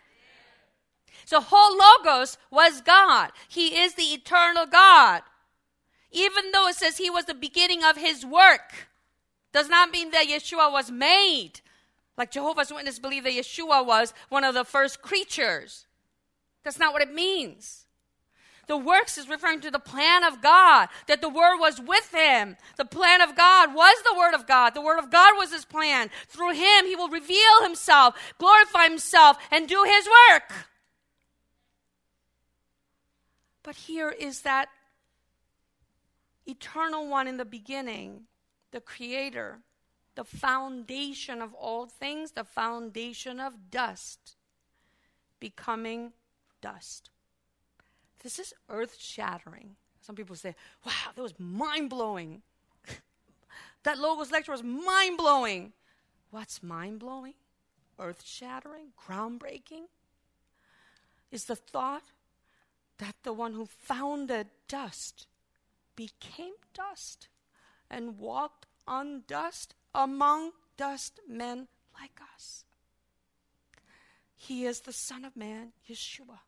So Ho Logos was God. He is the eternal God. Even though it says he was the beginning of his work, does not mean that Yeshua was made. Like Jehovah's Witnesses believe that Yeshua was one of the first creatures. That's not what it means. The works is referring to the plan of God, that the Word was with him. The plan of God was the Word of God. The Word of God was his plan. Through him, he will reveal himself, glorify himself, and do his work. But here is that eternal one in the beginning, the Creator, the foundation of all things, the foundation of dust, becoming dust. This is earth-shattering. Some people say, wow, that was mind-blowing. That Logos lecture was mind-blowing. What's mind-blowing? Earth-shattering? Groundbreaking? Is the thought that the one who founded dust became dust and walked on dust among dust men like us. He is the Son of Man, Yeshua.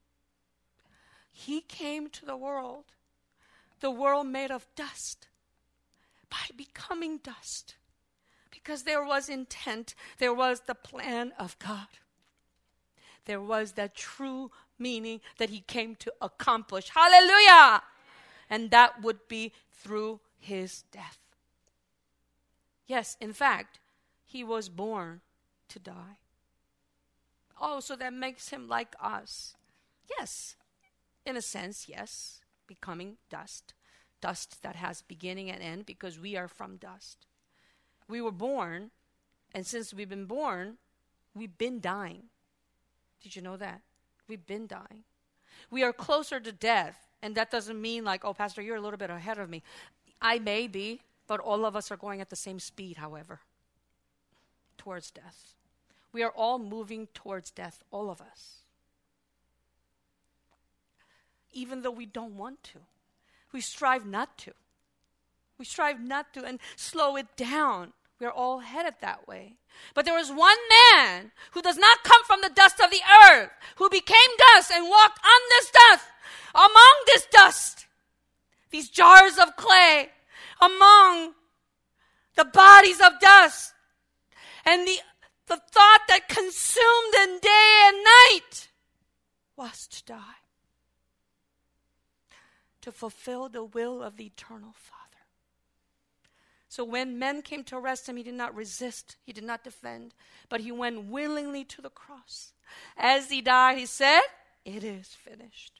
He came to the world made of dust, by becoming dust. Because there was intent, there was the plan of God. There was that true meaning that he came to accomplish. Hallelujah! And that would be through his death. Yes, in fact, he was born to die. Oh, so that makes him like us. Yes, in a sense, yes. Becoming dust. Dust that has beginning and end because we are from dust. We were born, and since we've been born, we've been dying. Did you know that? We've been dying. We are closer to death, and that doesn't mean like, oh, Pastor, you're a little bit ahead of me. I may be, but all of us are going at the same speed, however, towards death. We are all moving towards death, all of us. Even though we don't want to. We strive not to. We strive not to and slow it down. We're all headed that way. But there was one man who does not come from the dust of the earth, who became dust and walked on this dust, among this dust, these jars of clay, among the bodies of dust. And the thought that consumed them day and night was to die. To fulfill the will of the eternal Father. So when men came to arrest him, he did not resist, he did not defend, but he went willingly to the cross. As he died, he said, "It is finished."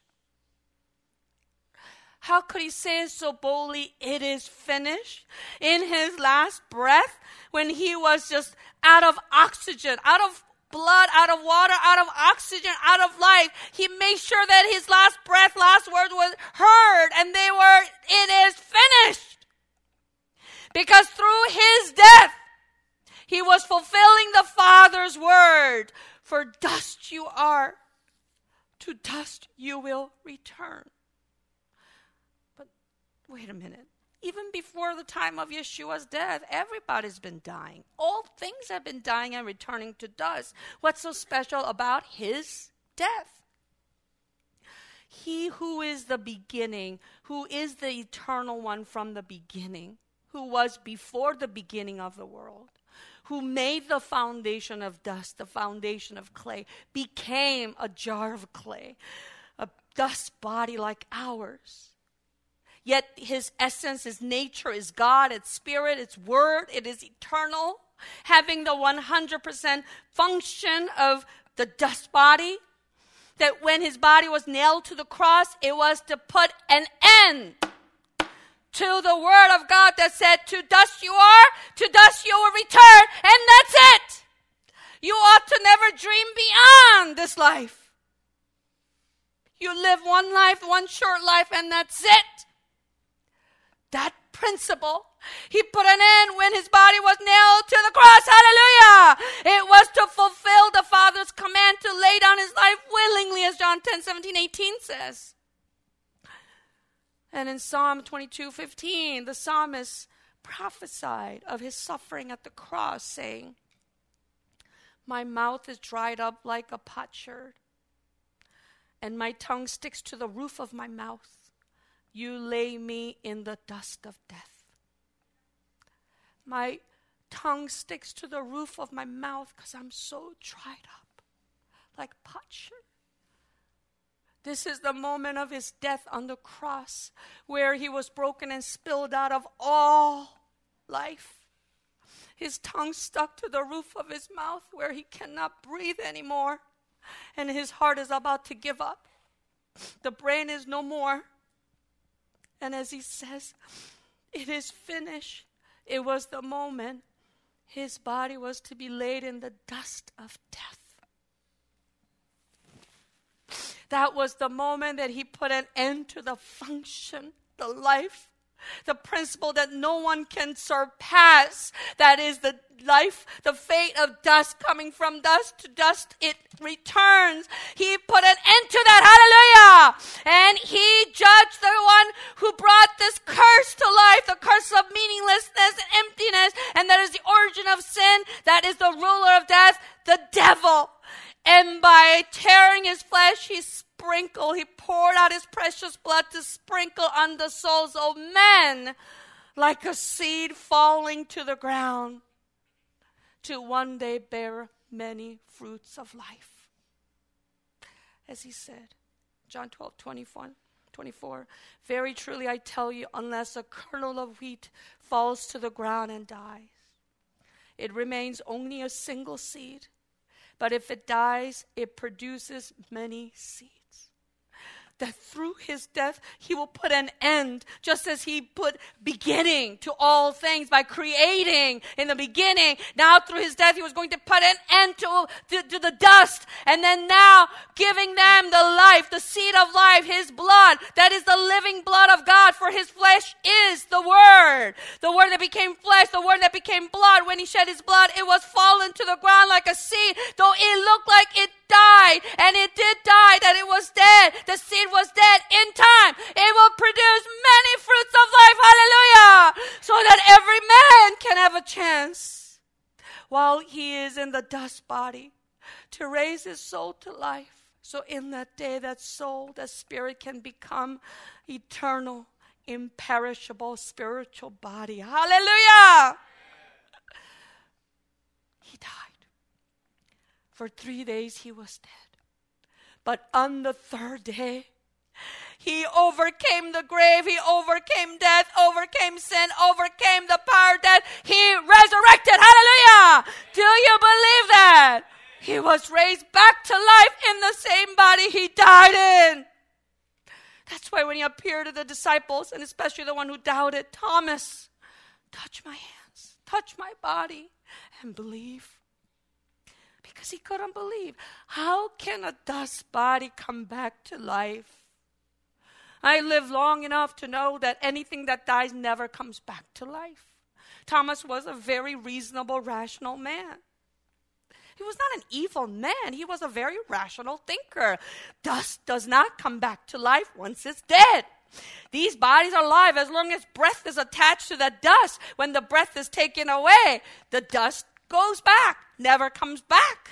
How could he say so boldly, "It is finished"? In his last breath, when he was just out of oxygen, out of blood, out of water, out of oxygen, out of life. He made sure that his last breath, last words was heard, and they were, "It is finished." Because through his death, he was fulfilling the Father's word. For dust you are, to dust you will return. But wait a minute. Even before the time of Yeshua's death, everybody's been dying. All things have been dying and returning to dust. What's so special about his death? He who is the beginning, who is the eternal one from the beginning, who was before the beginning of the world, who made the foundation of dust, the foundation of clay, became a jar of clay, a dust body like ours. Yet his essence, his nature is God, it's spirit, it's word, it is eternal, having the 100% function of the dust body. That when his body was nailed to the cross, it was to put an end to the word of God that said, "To dust you are, to dust you will return," and that's it. You ought to never dream beyond this life. You live one life, one short life, and that's it. That principle, he put an end when his body was nailed to the cross. Hallelujah! It was to fulfill the Father's command to lay down his life willingly, as John 10:17-18 says. And in Psalm 22:15, the psalmist prophesied of his suffering at the cross, saying, "My mouth is dried up like a potsherd, and my tongue sticks to the roof of my mouth. You lay me in the dust of death." My tongue sticks to the roof of my mouth because I'm so dried up, like potsherd. This is the moment of his death on the cross, where he was broken and spilled out of all life. His tongue stuck to the roof of his mouth, where he cannot breathe anymore, and his heart is about to give up. The brain is no more. And as he says, "It is finished," it was the moment his body was to be laid in the dust of death. That was the moment that he put an end to the function, the life, the principle that no one can surpass. That is the life, the fate of dust, coming from dust to dust, it returns. He put an end to that. Hallelujah! And he judged the one who brought this curse to life, the curse of meaninglessness and emptiness, and that is the origin of sin. That is the ruler of death, the devil. And by tearing his flesh, he poured out his precious blood to sprinkle on the souls of men like a seed falling to the ground to one day bear many fruits of life. As he said, John 12:24, very truly I tell you, unless a kernel of wheat falls to the ground and dies, it remains only a single seed. But if it dies, it produces many seeds. That through his death, he will put an end, just as he put beginning to all things by creating in the beginning. Now through his death, he was going to put an end to the dust. And then now giving them the life, the seed of life, his blood. That is the living blood of God, for his flesh is the Word. The Word that became flesh, the Word that became blood. When he shed his blood, it was fallen to the ground like a seed, though it looked like it died, and it did die, that it was dead. The seed was dead. In time, it will produce many fruits of life. Hallelujah! So that every man can have a chance, while he is in the dust body, to raise his soul to life. So in that day, that soul, that spirit can become eternal, imperishable spiritual body. Hallelujah! He died. For 3 days he was dead. But on the third day, he overcame the grave, he overcame death, overcame sin, overcame the power of death. He resurrected. Hallelujah! Do you believe that? He was raised back to life in the same body he died in. That's why when he appeared to the disciples, and especially the one who doubted, Thomas, touch my hands, touch my body, and believe. Because he couldn't believe. How can a dust body come back to life? I lived long enough to know that anything that dies never comes back to life. Thomas was a very reasonable, rational man. He was not an evil man. He was a very rational thinker. Dust does not come back to life once it's dead. These bodies are alive as long as breath is attached to the dust. When the breath is taken away, the dust goes back, never comes back.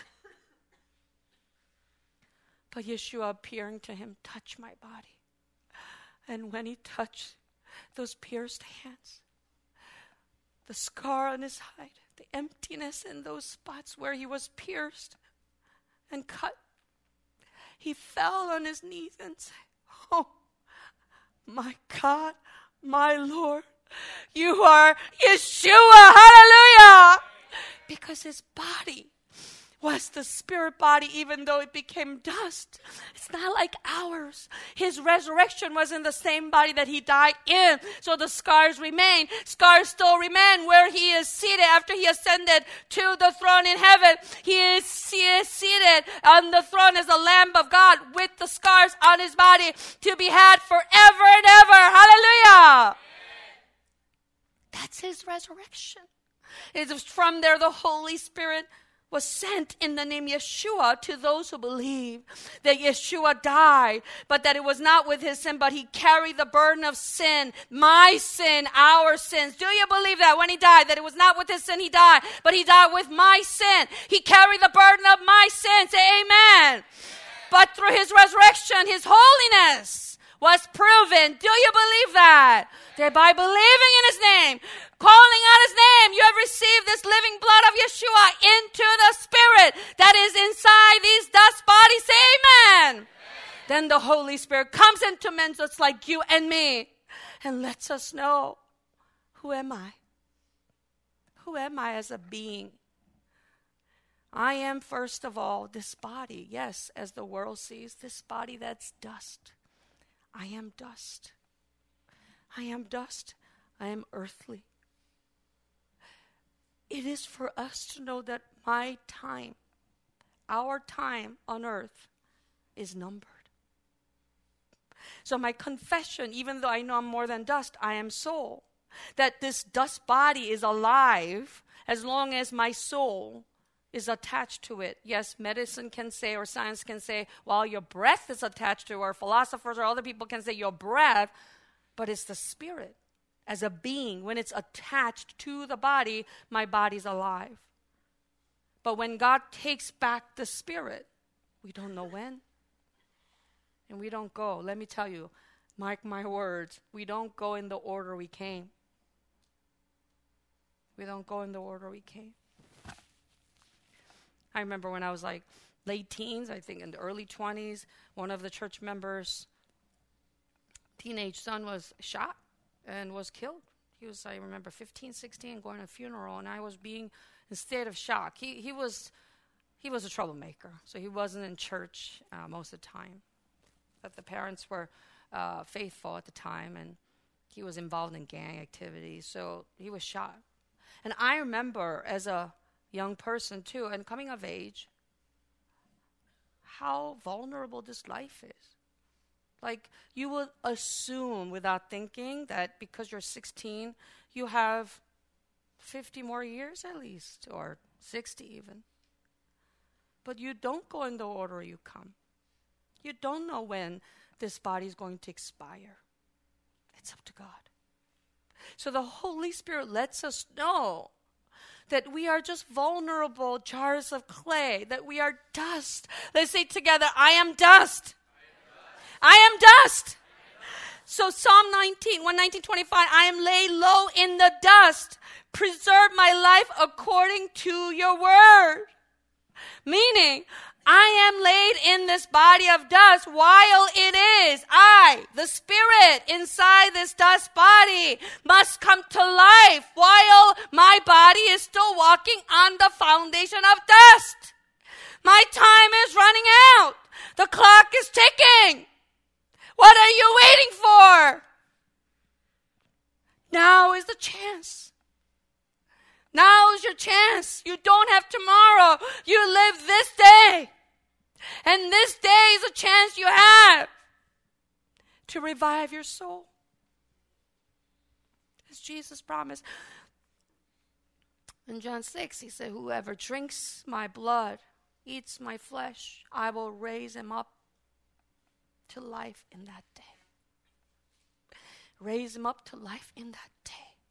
But Yeshua appearing to him, touch my body. And when he touched those pierced hands, the scar on his hide, the emptiness in those spots where he was pierced and cut, he fell on his knees and said, oh, my God, my Lord, you are Yeshua. Hallelujah! Because his body was the spirit body, even though it became dust. It's not like ours. His resurrection was in the same body that he died in. So the scars remain. Scars still remain where he is seated after he ascended to the throne in heaven. He is seated on the throne as the Lamb of God with the scars on his body to be had forever and ever. Hallelujah! That's his resurrection. It is from there the Holy Spirit was sent in the name Yeshua to those who believe that Yeshua died, but that it was not with his sin, but he carried the burden of sin, my sin, our sins. Do you believe that when he died, that it was not with his sin he died, but he died with my sin? He carried the burden of my sin. Say amen. But through his resurrection, his holiness was proven. Do you believe that? That by believing in his name, calling out his name, you have received this living blood of Yeshua into the spirit that is inside these dust bodies. Say amen. Amen. Then the Holy Spirit comes into men just like you and me and lets us know, who am I? Who am I as a being? I am, first of all, this body. Yes, as the world sees, this body that's dust. I am dust. I am dust. I am earthly. It is for us to know that my time, our time on earth, is numbered. So my confession, even though I know I'm more than dust, I am soul. That this dust body is alive as long as my soul is attached to it. Yes, medicine can say, or science can say, well, your breath is attached to it, or philosophers or other people can say your breath, but it's the spirit. As a being, when it's attached to the body, my body's alive. But when God takes back the spirit, We don't know when. And we don't go. Let me tell you, mark my words, we don't go in the order we came. We don't go in the order we came. I remember when I was like late teens, I think in the early 20s, one of the church members' teenage son was shot and was killed. He was, I remember, 15, 16, going to a funeral, and I was being in state of shock. He was a troublemaker, so he wasn't in church most of the time. But the parents were faithful at the time, and he was involved in gang activities, so he was shot. And I remember as a young person too, and coming of age, how vulnerable this life is. Like, you would assume without thinking that because you're 16, you have 50 more years at least, or 60 even. But you don't go in the order you come. You don't know when this body is going to expire. It's up to God. So the Holy Spirit lets us know that we are just vulnerable jars of clay, that we are dust. Let's say together, I am dust. I am dust. So Psalm 119:25, I am laid low in the dust. Preserve my life according to your word. Meaning, I am laid in this body of dust while it is I, the spirit inside this dust body, must come to life while my body is still walking on the foundation of dust. My time is running out. The clock is ticking. What are you waiting for? Now is the chance. Now is your chance. You don't have tomorrow. You live this day. And this day is a chance you have to revive your soul. As Jesus promised. In John 6, he said, whoever drinks my blood, eats my flesh, I will raise him up to life in that day. Raise him up to life in that day.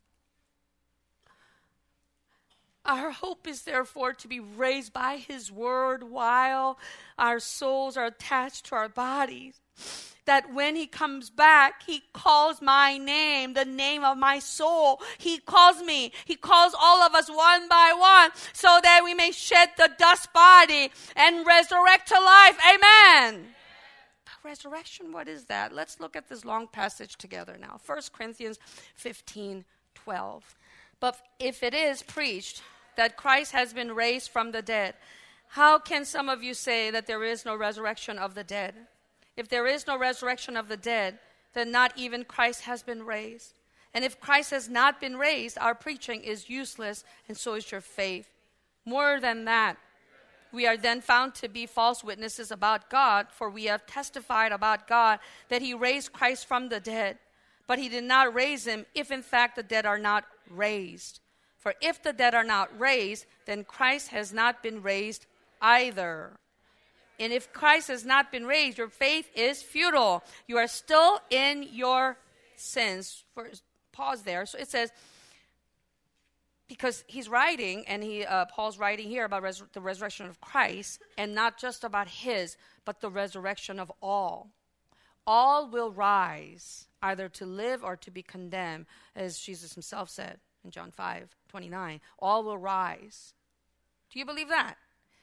Our hope is therefore to be raised by his word while our souls are attached to our bodies. That when he comes back, he calls my name, the name of my soul. He calls me. He calls all of us one by one so that we may shed the dust body and resurrect to life. Amen. Resurrection, what is that? Let's look at this long passage together now. 1 Corinthians 15:12. But if it is preached that Christ has been raised from the dead, how can some of you say that there is no resurrection of the dead? If there is no resurrection of the dead, then not even Christ has been raised. And if Christ has not been raised, our preaching is useless, and so is your faith. More than that, we are then found to be false witnesses about God, for we have testified about God that he raised Christ from the dead. But he did not raise him if in fact the dead are not raised. For if the dead are not raised, then Christ has not been raised either. And if Christ has not been raised, your faith is futile. You are still in your sins. Pause there. So it says, because he's writing, and Paul's writing here about the resurrection of Christ, and not just about his, but the resurrection of all. All will rise, either to live or to be condemned, as Jesus himself said in John 5:29. All will rise. Do you believe that?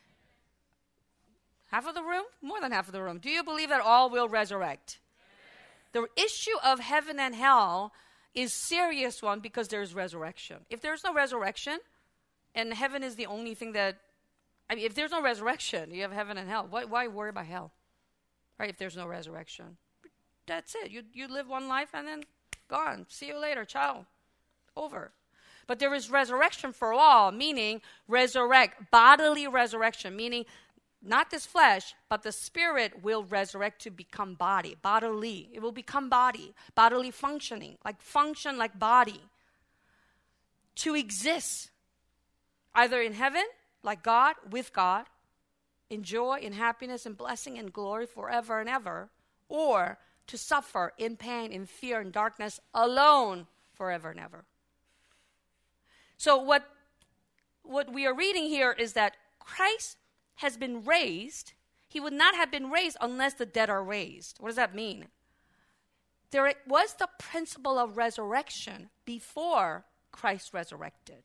Half of the room? More than half of the room. Do you believe that all will resurrect? The issue of heaven and hell is serious one because there's resurrection. If there's no resurrection, and heaven is the only thing that, if there's no resurrection, you have heaven and hell. Why worry about hell? Right? If there's no resurrection. That's it. You live one life and then gone. See you later. Ciao. Over. But there is resurrection for all, meaning resurrect, bodily resurrection, meaning not this flesh, but the spirit will resurrect to become body, bodily. It will become body, bodily functioning, function like body. To exist, either in heaven, like God, with God, in joy, in happiness, in blessing, and glory forever and ever, or to suffer in pain, in fear, in darkness, alone forever and ever. So what we are reading here is that Christ has been raised. he would not have been raised unless the dead are raised. What does that mean? There was the principle of resurrection before Christ resurrected.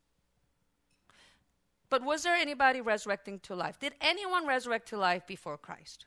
But was there anybody resurrecting to life? Did anyone resurrect to life before Christ?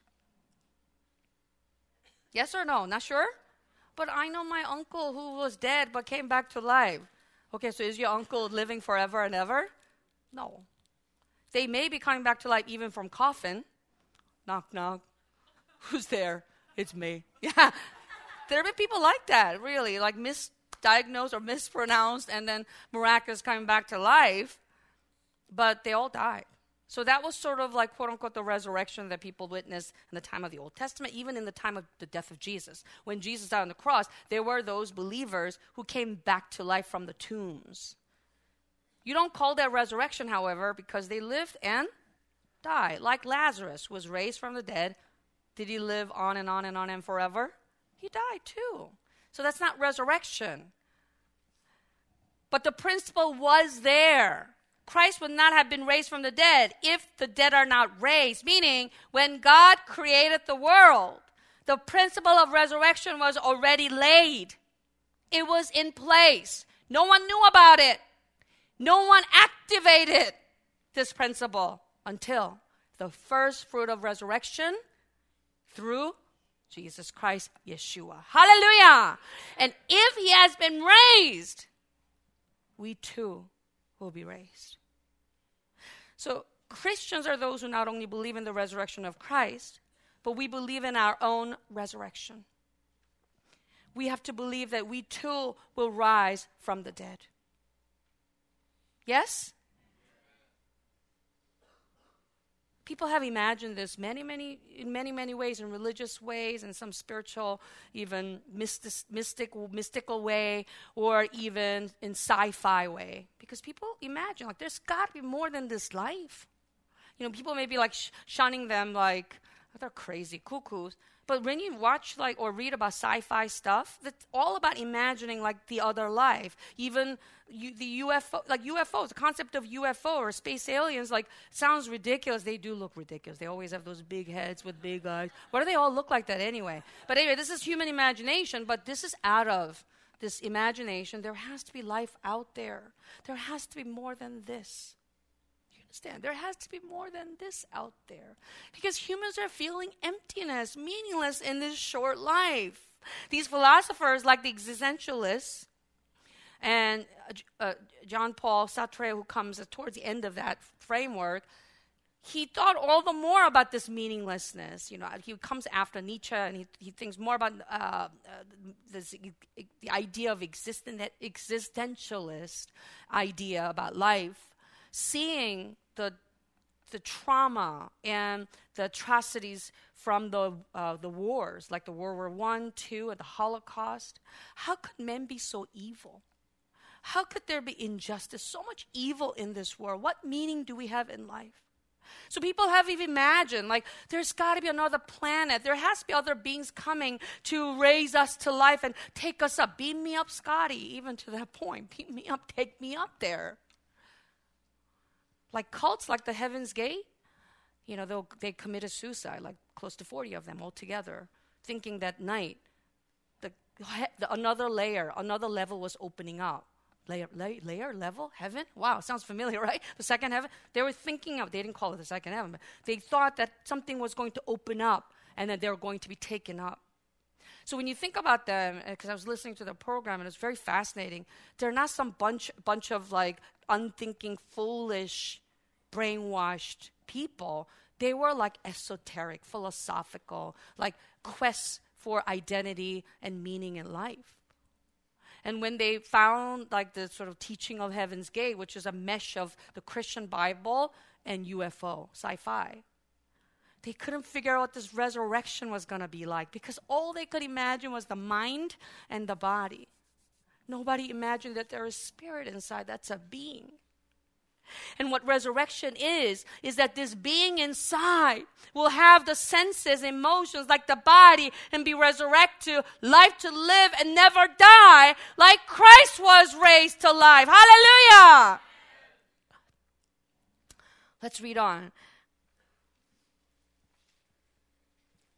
Yes or no? Not sure? But I know my uncle who was dead but came back to life. Okay, so is your uncle living forever and ever? No. They may be coming back to life even from coffin. Knock, knock. Who's there? It's me. Yeah. There have been people like that, really, like misdiagnosed or mispronounced and then miraculous coming back to life. But they all died. So that was sort of like, quote unquote, the resurrection that people witnessed in the time of the Old Testament, even in the time of the death of Jesus. When Jesus died on the cross, there were those believers who came back to life from the tombs. You don't call that resurrection, however, because they lived and died. Like Lazarus was raised from the dead. Did he live on and on and on and forever? He died too. So that's not resurrection. But the principle was there. Christ would not have been raised from the dead if the dead are not raised. Meaning, when God created the world, the principle of resurrection was already laid. It was in place. No one knew about it. No one activated this principle until the first fruit of resurrection through Jesus Christ, Yeshua. Hallelujah! And if he has been raised, we too will be raised. So Christians are those who not only believe in the resurrection of Christ, but we believe in our own resurrection. We have to believe that we too will rise from the dead. Yes? People have imagined this in many ways, in religious ways, in some spiritual, even mystical way, or even in sci-fi way. Because people imagine, like, there's got to be more than this life. You know, people may be like shunning them, like, they're crazy, cuckoos. But when you watch, like, or read about sci-fi stuff, that's all about imagining, like, the other life. Even the UFO, like UFOs, the concept of UFO or space aliens, like, sounds ridiculous. They do look ridiculous. They always have those big heads with big eyes. Why do they all look like that anyway? But anyway, this is human imagination, but this is out of this imagination. There has to be life out there. There has to be more than this. Understand, there has to be more than this out there, because humans are feeling emptiness, meaningless in this short life. These philosophers, like the existentialists and Jean-Paul Sartre, who comes towards the end of that framework, he thought all the more about this meaninglessness. You know, he comes after Nietzsche, and he thinks more about the idea of existentialist idea about life, seeing the trauma and the atrocities from the wars, like the World War I, II, and the Holocaust. How could men be so evil? How could there be injustice? So much evil in this world. What meaning do we have in life? So people have even imagined, like, there's got to be another planet. There has to be other beings coming to raise us to life and take us up. Beam me up, Scotty, even to that point. Beam me up, take me up there. Like cults, like the Heaven's Gate, you know, they committed suicide, like close to 40 of them altogether, thinking that night another level was opening up. Level, heaven? Wow, sounds familiar, right? The second heaven? They were thinking of, they didn't call it the second heaven, but they thought that something was going to open up and that they were going to be taken up. So when you think about them, because I was listening to the program and it's very fascinating, they're not some bunch of like unthinking, foolish, brainwashed people. They were like esoteric, philosophical, like quests for identity and meaning in life. And when they found like the sort of teaching of Heaven's Gate, which is a mesh of the Christian Bible and UFO, sci-fi, they couldn't figure out what this resurrection was going to be like, because all they could imagine was the mind and the body. Nobody imagined that there is spirit inside. That's a being. And what resurrection is that this being inside will have the senses, emotions like the body, and be resurrected to life to live and never die, like Christ was raised to life. Hallelujah! Let's read on.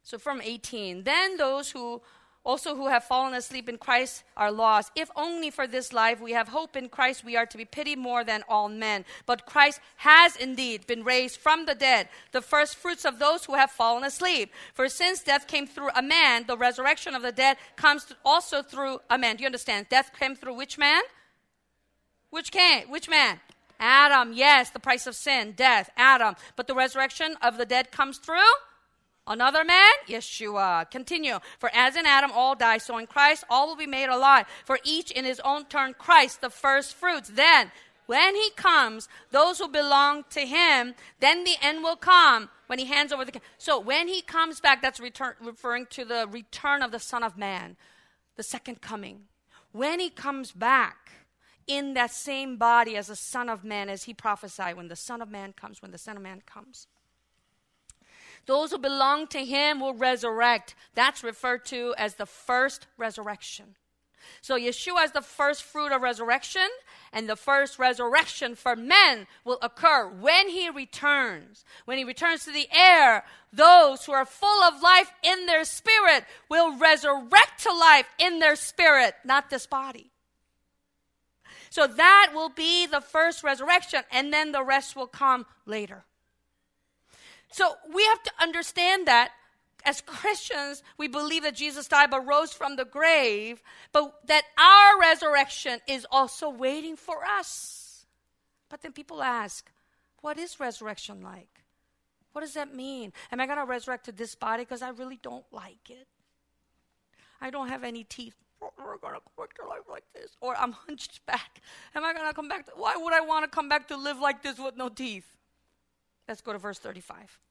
So from 18, then those who have fallen asleep in Christ are lost. If only for this life we have hope in Christ, we are to be pitied more than all men. But Christ has indeed been raised from the dead, the first fruits of those who have fallen asleep. For since death came through a man, the resurrection of the dead comes also through a man. Do you understand? Death came through which man? Which man? Adam. Yes, the price of sin, death, Adam. But the resurrection of the dead comes through another man? Yeshua. Continue. For as in Adam all die, so in Christ all will be made alive. For each in his own turn, Christ, the first fruits. Then, when he comes, those who belong to him, then the end will come when he hands over the... So when he comes back, that's referring to the return of the Son of Man, the second coming. When he comes back in that same body as the Son of Man, as he prophesied, when the Son of Man comes. Those who belong to him will resurrect. That's referred to as the first resurrection. So Yeshua is the first fruit of resurrection, and the first resurrection for men will occur when he returns. When he returns to the air, those who are full of life in their spirit will resurrect to life in their spirit, not this body. So that will be the first resurrection, and then the rest will come later. So we have to understand that as Christians, we believe that Jesus died but rose from the grave, but that our resurrection is also waiting for us. But then people ask, what is resurrection like? What does that mean? Am I going to resurrect to this body? Because I really don't like it. I don't have any teeth. We're going to come back to life like this. Or I'm hunched back. Am I going to come back? Why would I want to come back to live like this with no teeth? Let's go to verse 35.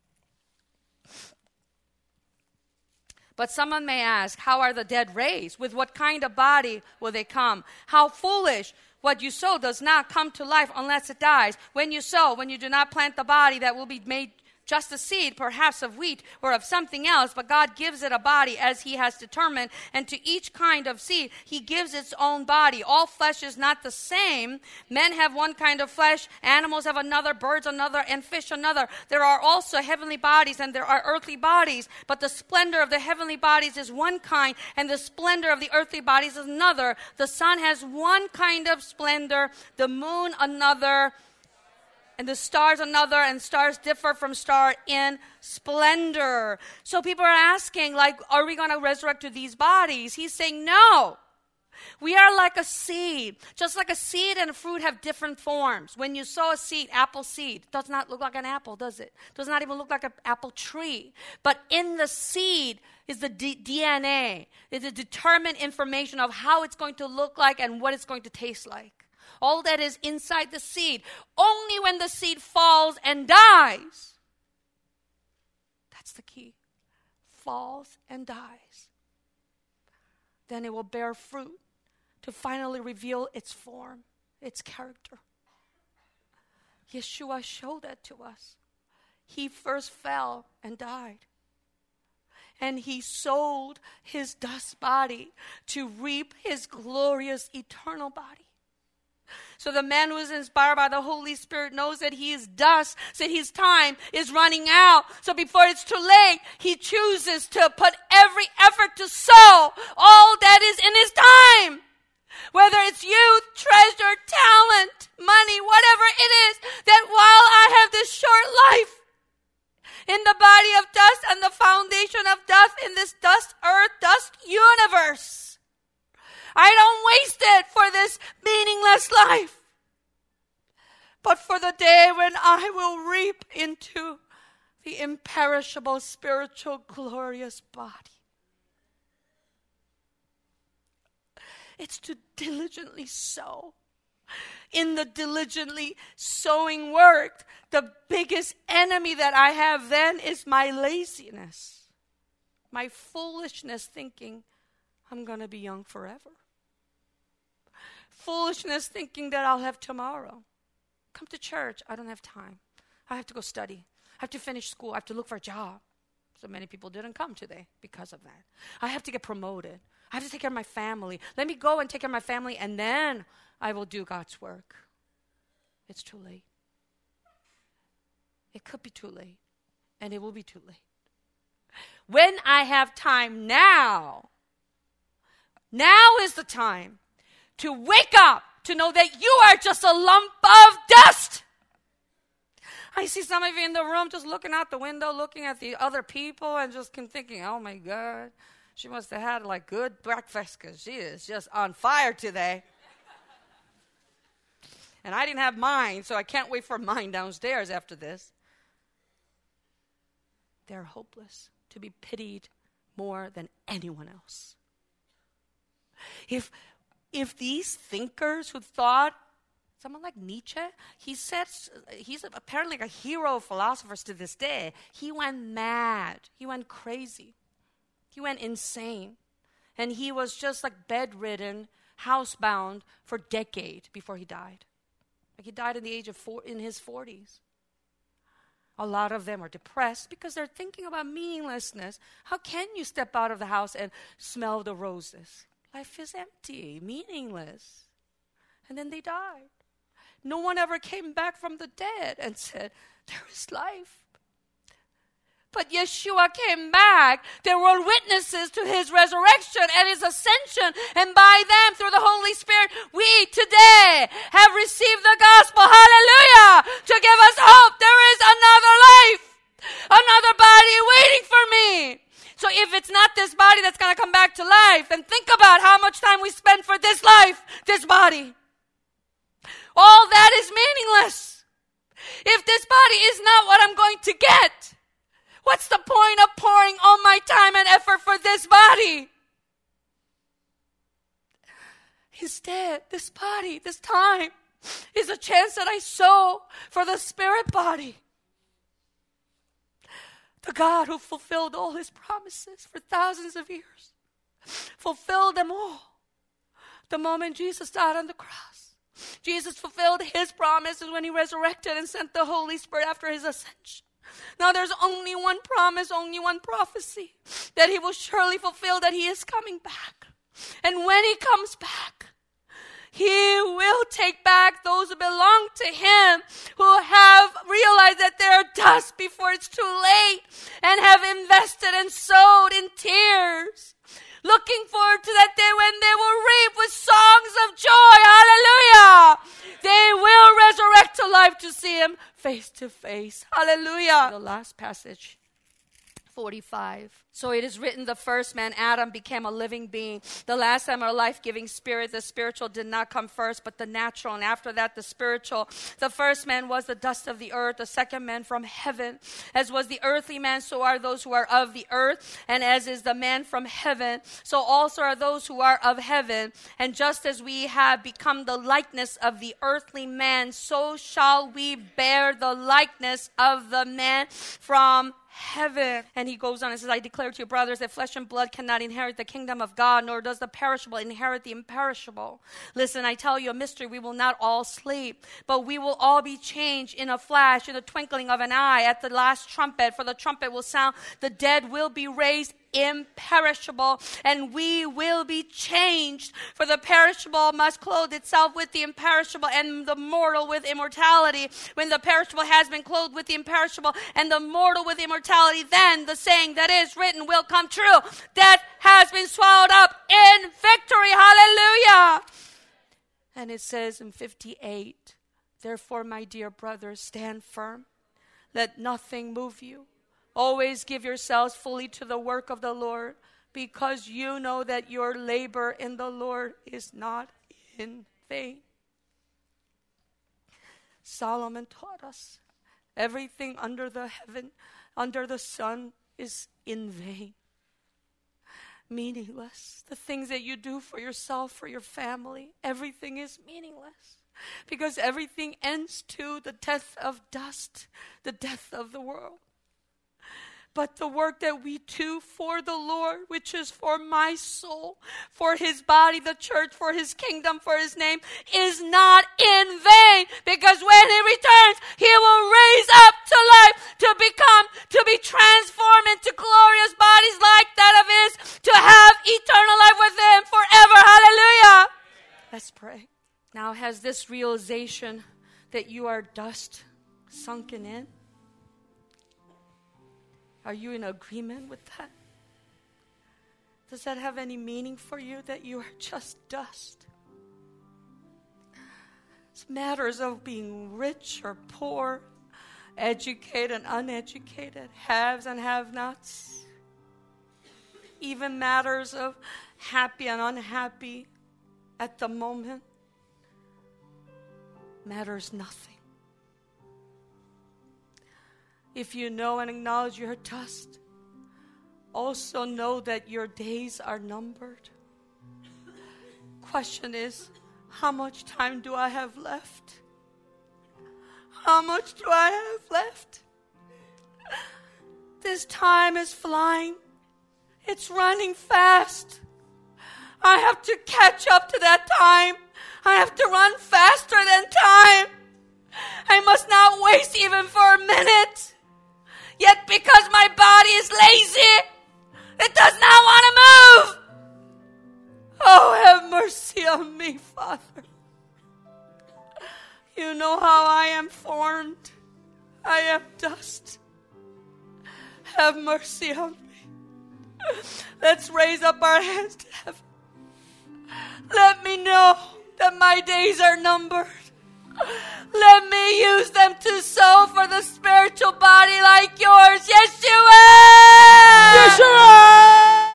But someone may ask, how are the dead raised? With what kind of body will they come? How foolish! What you sow does not come to life unless it dies. When you sow, when you do not plant the body that will be made just a seed, perhaps of wheat or of something else, but God gives it a body as he has determined, and to each kind of seed he gives its own body. All flesh is not the same. Men have one kind of flesh, animals have another, birds another, and fish another. There are also heavenly bodies and there are earthly bodies, but the splendor of the heavenly bodies is one kind, and the splendor of the earthly bodies is another. The sun has one kind of splendor, the moon another, and the stars another, and stars differ from star in splendor. So people are asking, like, are we going to resurrect to these bodies? He's saying, no. We are like a seed. Just like a seed and a fruit have different forms. When you sow a seed, apple seed, does not look like an apple, does it? Does not even look like an apple tree. But in the seed is the DNA. It's the determined information of how it's going to look like and what it's going to taste like. All that is inside the seed. Only when the seed falls and dies, that's the key, falls and dies, then it will bear fruit to finally reveal its form, its character. Yeshua showed that to us. He first fell and died. And he sold his dust body to reap his glorious eternal body. So the man who is inspired by the Holy Spirit knows that he is dust, so his time is running out. So before it's too late, he chooses to put every effort to sow all that is in his time. Whether it's youth, treasure, talent, money, whatever it is, that while I have this short life in the body of dust and the foundation of dust in this dust earth, dust universe, I don't waste it for this meaningless life, but for the day when I will reap into the imperishable, spiritual, glorious body. It's to diligently sow. In the diligently sowing work, the biggest enemy that I have then is my laziness, my foolishness thinking I'm going to be young forever. Foolishness thinking that I'll have tomorrow. Come to church. I don't have time. I have to go study. I have to finish school. I have to look for a job. So many people didn't come today because of that. I have to get promoted. I have to take care of my family. Let me go and take care of my family, and then I will do God's work. It's too late. It could be too late, and it will be too late. When I have time now is the time to wake up, to know that you are just a lump of dust. I see some of you in the room just looking out the window, looking at the other people, and just thinking, oh my God, she must have had like good breakfast because she is just on fire today. And I didn't have mine, so I can't wait for mine downstairs after this. They're hopeless, to be pitied more than anyone else. If these thinkers who thought, someone like Nietzsche, he says he's apparently like a hero of philosophers to this day. He went mad. He went crazy. He went insane. And he was just like bedridden, housebound for decades before he died. Like he died in the age of in his 40s. A lot of them are depressed because they're thinking about meaninglessness. How can you step out of the house and smell the roses? Life is empty, meaningless. And then they died. No one ever came back from the dead and said, there is life. But Yeshua came back. There were witnesses to his resurrection and his ascension. And by them, through the Holy Spirit, we today have received the gospel. Hallelujah! To give us hope. There is another life. Another body waiting for me. So if it's not this body that's going to come back to life, then think about how much time we spend for this life, this body. All that is meaningless. If this body is not what I'm going to get, what's the point of pouring all my time and effort for this body? Instead, this body, this time, is a chance that I sow for the spirit body. The God who fulfilled all his promises for thousands of years, fulfilled them all the moment Jesus died on the cross. Jesus fulfilled his promises when he resurrected and sent the Holy Spirit after his ascension. Now there's only one promise, only one prophecy, that he will surely fulfill, that he is coming back. And when he comes back, he will take back those who belong to him, who have realized that they're dust before it's too late, and have invested and sowed in tears, looking forward to that day when they will reap with songs of joy. Hallelujah! They will resurrect to life to see him face to face. Hallelujah! The last passage, 45. So it is written, the first man, Adam, became a living being. The last time, a life-giving spirit. The spiritual did not come first, but the natural. And after that, the spiritual. The first man was the dust of the earth. The second man from heaven. As was the earthly man, so are those who are of the earth. And as is the man from heaven, so also are those who are of heaven. And just as we have become the likeness of the earthly man, so shall we bear the likeness of the man from heaven. And he goes on and says, I declare to you, brothers, that flesh and blood cannot inherit the kingdom of God, nor does the perishable inherit the imperishable. Listen, I tell you a mystery. We will not all sleep, but we will all be changed in a flash, in the twinkling of an eye, at the last trumpet. For the trumpet will sound, the dead will be raised imperishable, and we will be changed. For the perishable must clothe itself with the imperishable, and the mortal with immortality. When the perishable has been clothed with the imperishable, and the mortal with immortality, then the saying that is written will come true: death has been swallowed up in victory. Hallelujah! And it says in 58, therefore, my dear brothers, stand firm. Let nothing move you. Always give yourselves fully to the work of the Lord, because you know that your labor in the Lord is not in vain. Solomon taught us everything under the heaven, under the sun, is in vain, meaningless. The things that you do for yourself, for your family, everything is meaningless, because everything ends to the death of dust, the death of the world. But the work that we do for the Lord, which is for my soul, for his body, the church, for his kingdom, for his name, is not in vain. Because when he returns, he will raise up to life, to be transformed into glorious bodies like that of his, to have eternal life with him forever. Hallelujah. Let's pray. Now, has this realization that you are dust sunken in? Are you in agreement with that? Does that have any meaning for you, that you are just dust? It's matters of being rich or poor, educated and uneducated, haves and have-nots. Even matters of happy and unhappy at the moment matters nothing. If you know and acknowledge your dust, also know that your days are numbered. Question is, how much time do I have left? How much do I have left? This time is flying. It's running fast. I have to catch up to that time. I have to run faster than time. I must not waste even for a minute. Yet because my body is lazy, it does not want to move. Oh, have mercy on me, Father. You know how I am formed. I am dust. Have mercy on me. Let's raise up our hands to heaven. Let me know that my days are numbered. Let me use them to sow for the spiritual body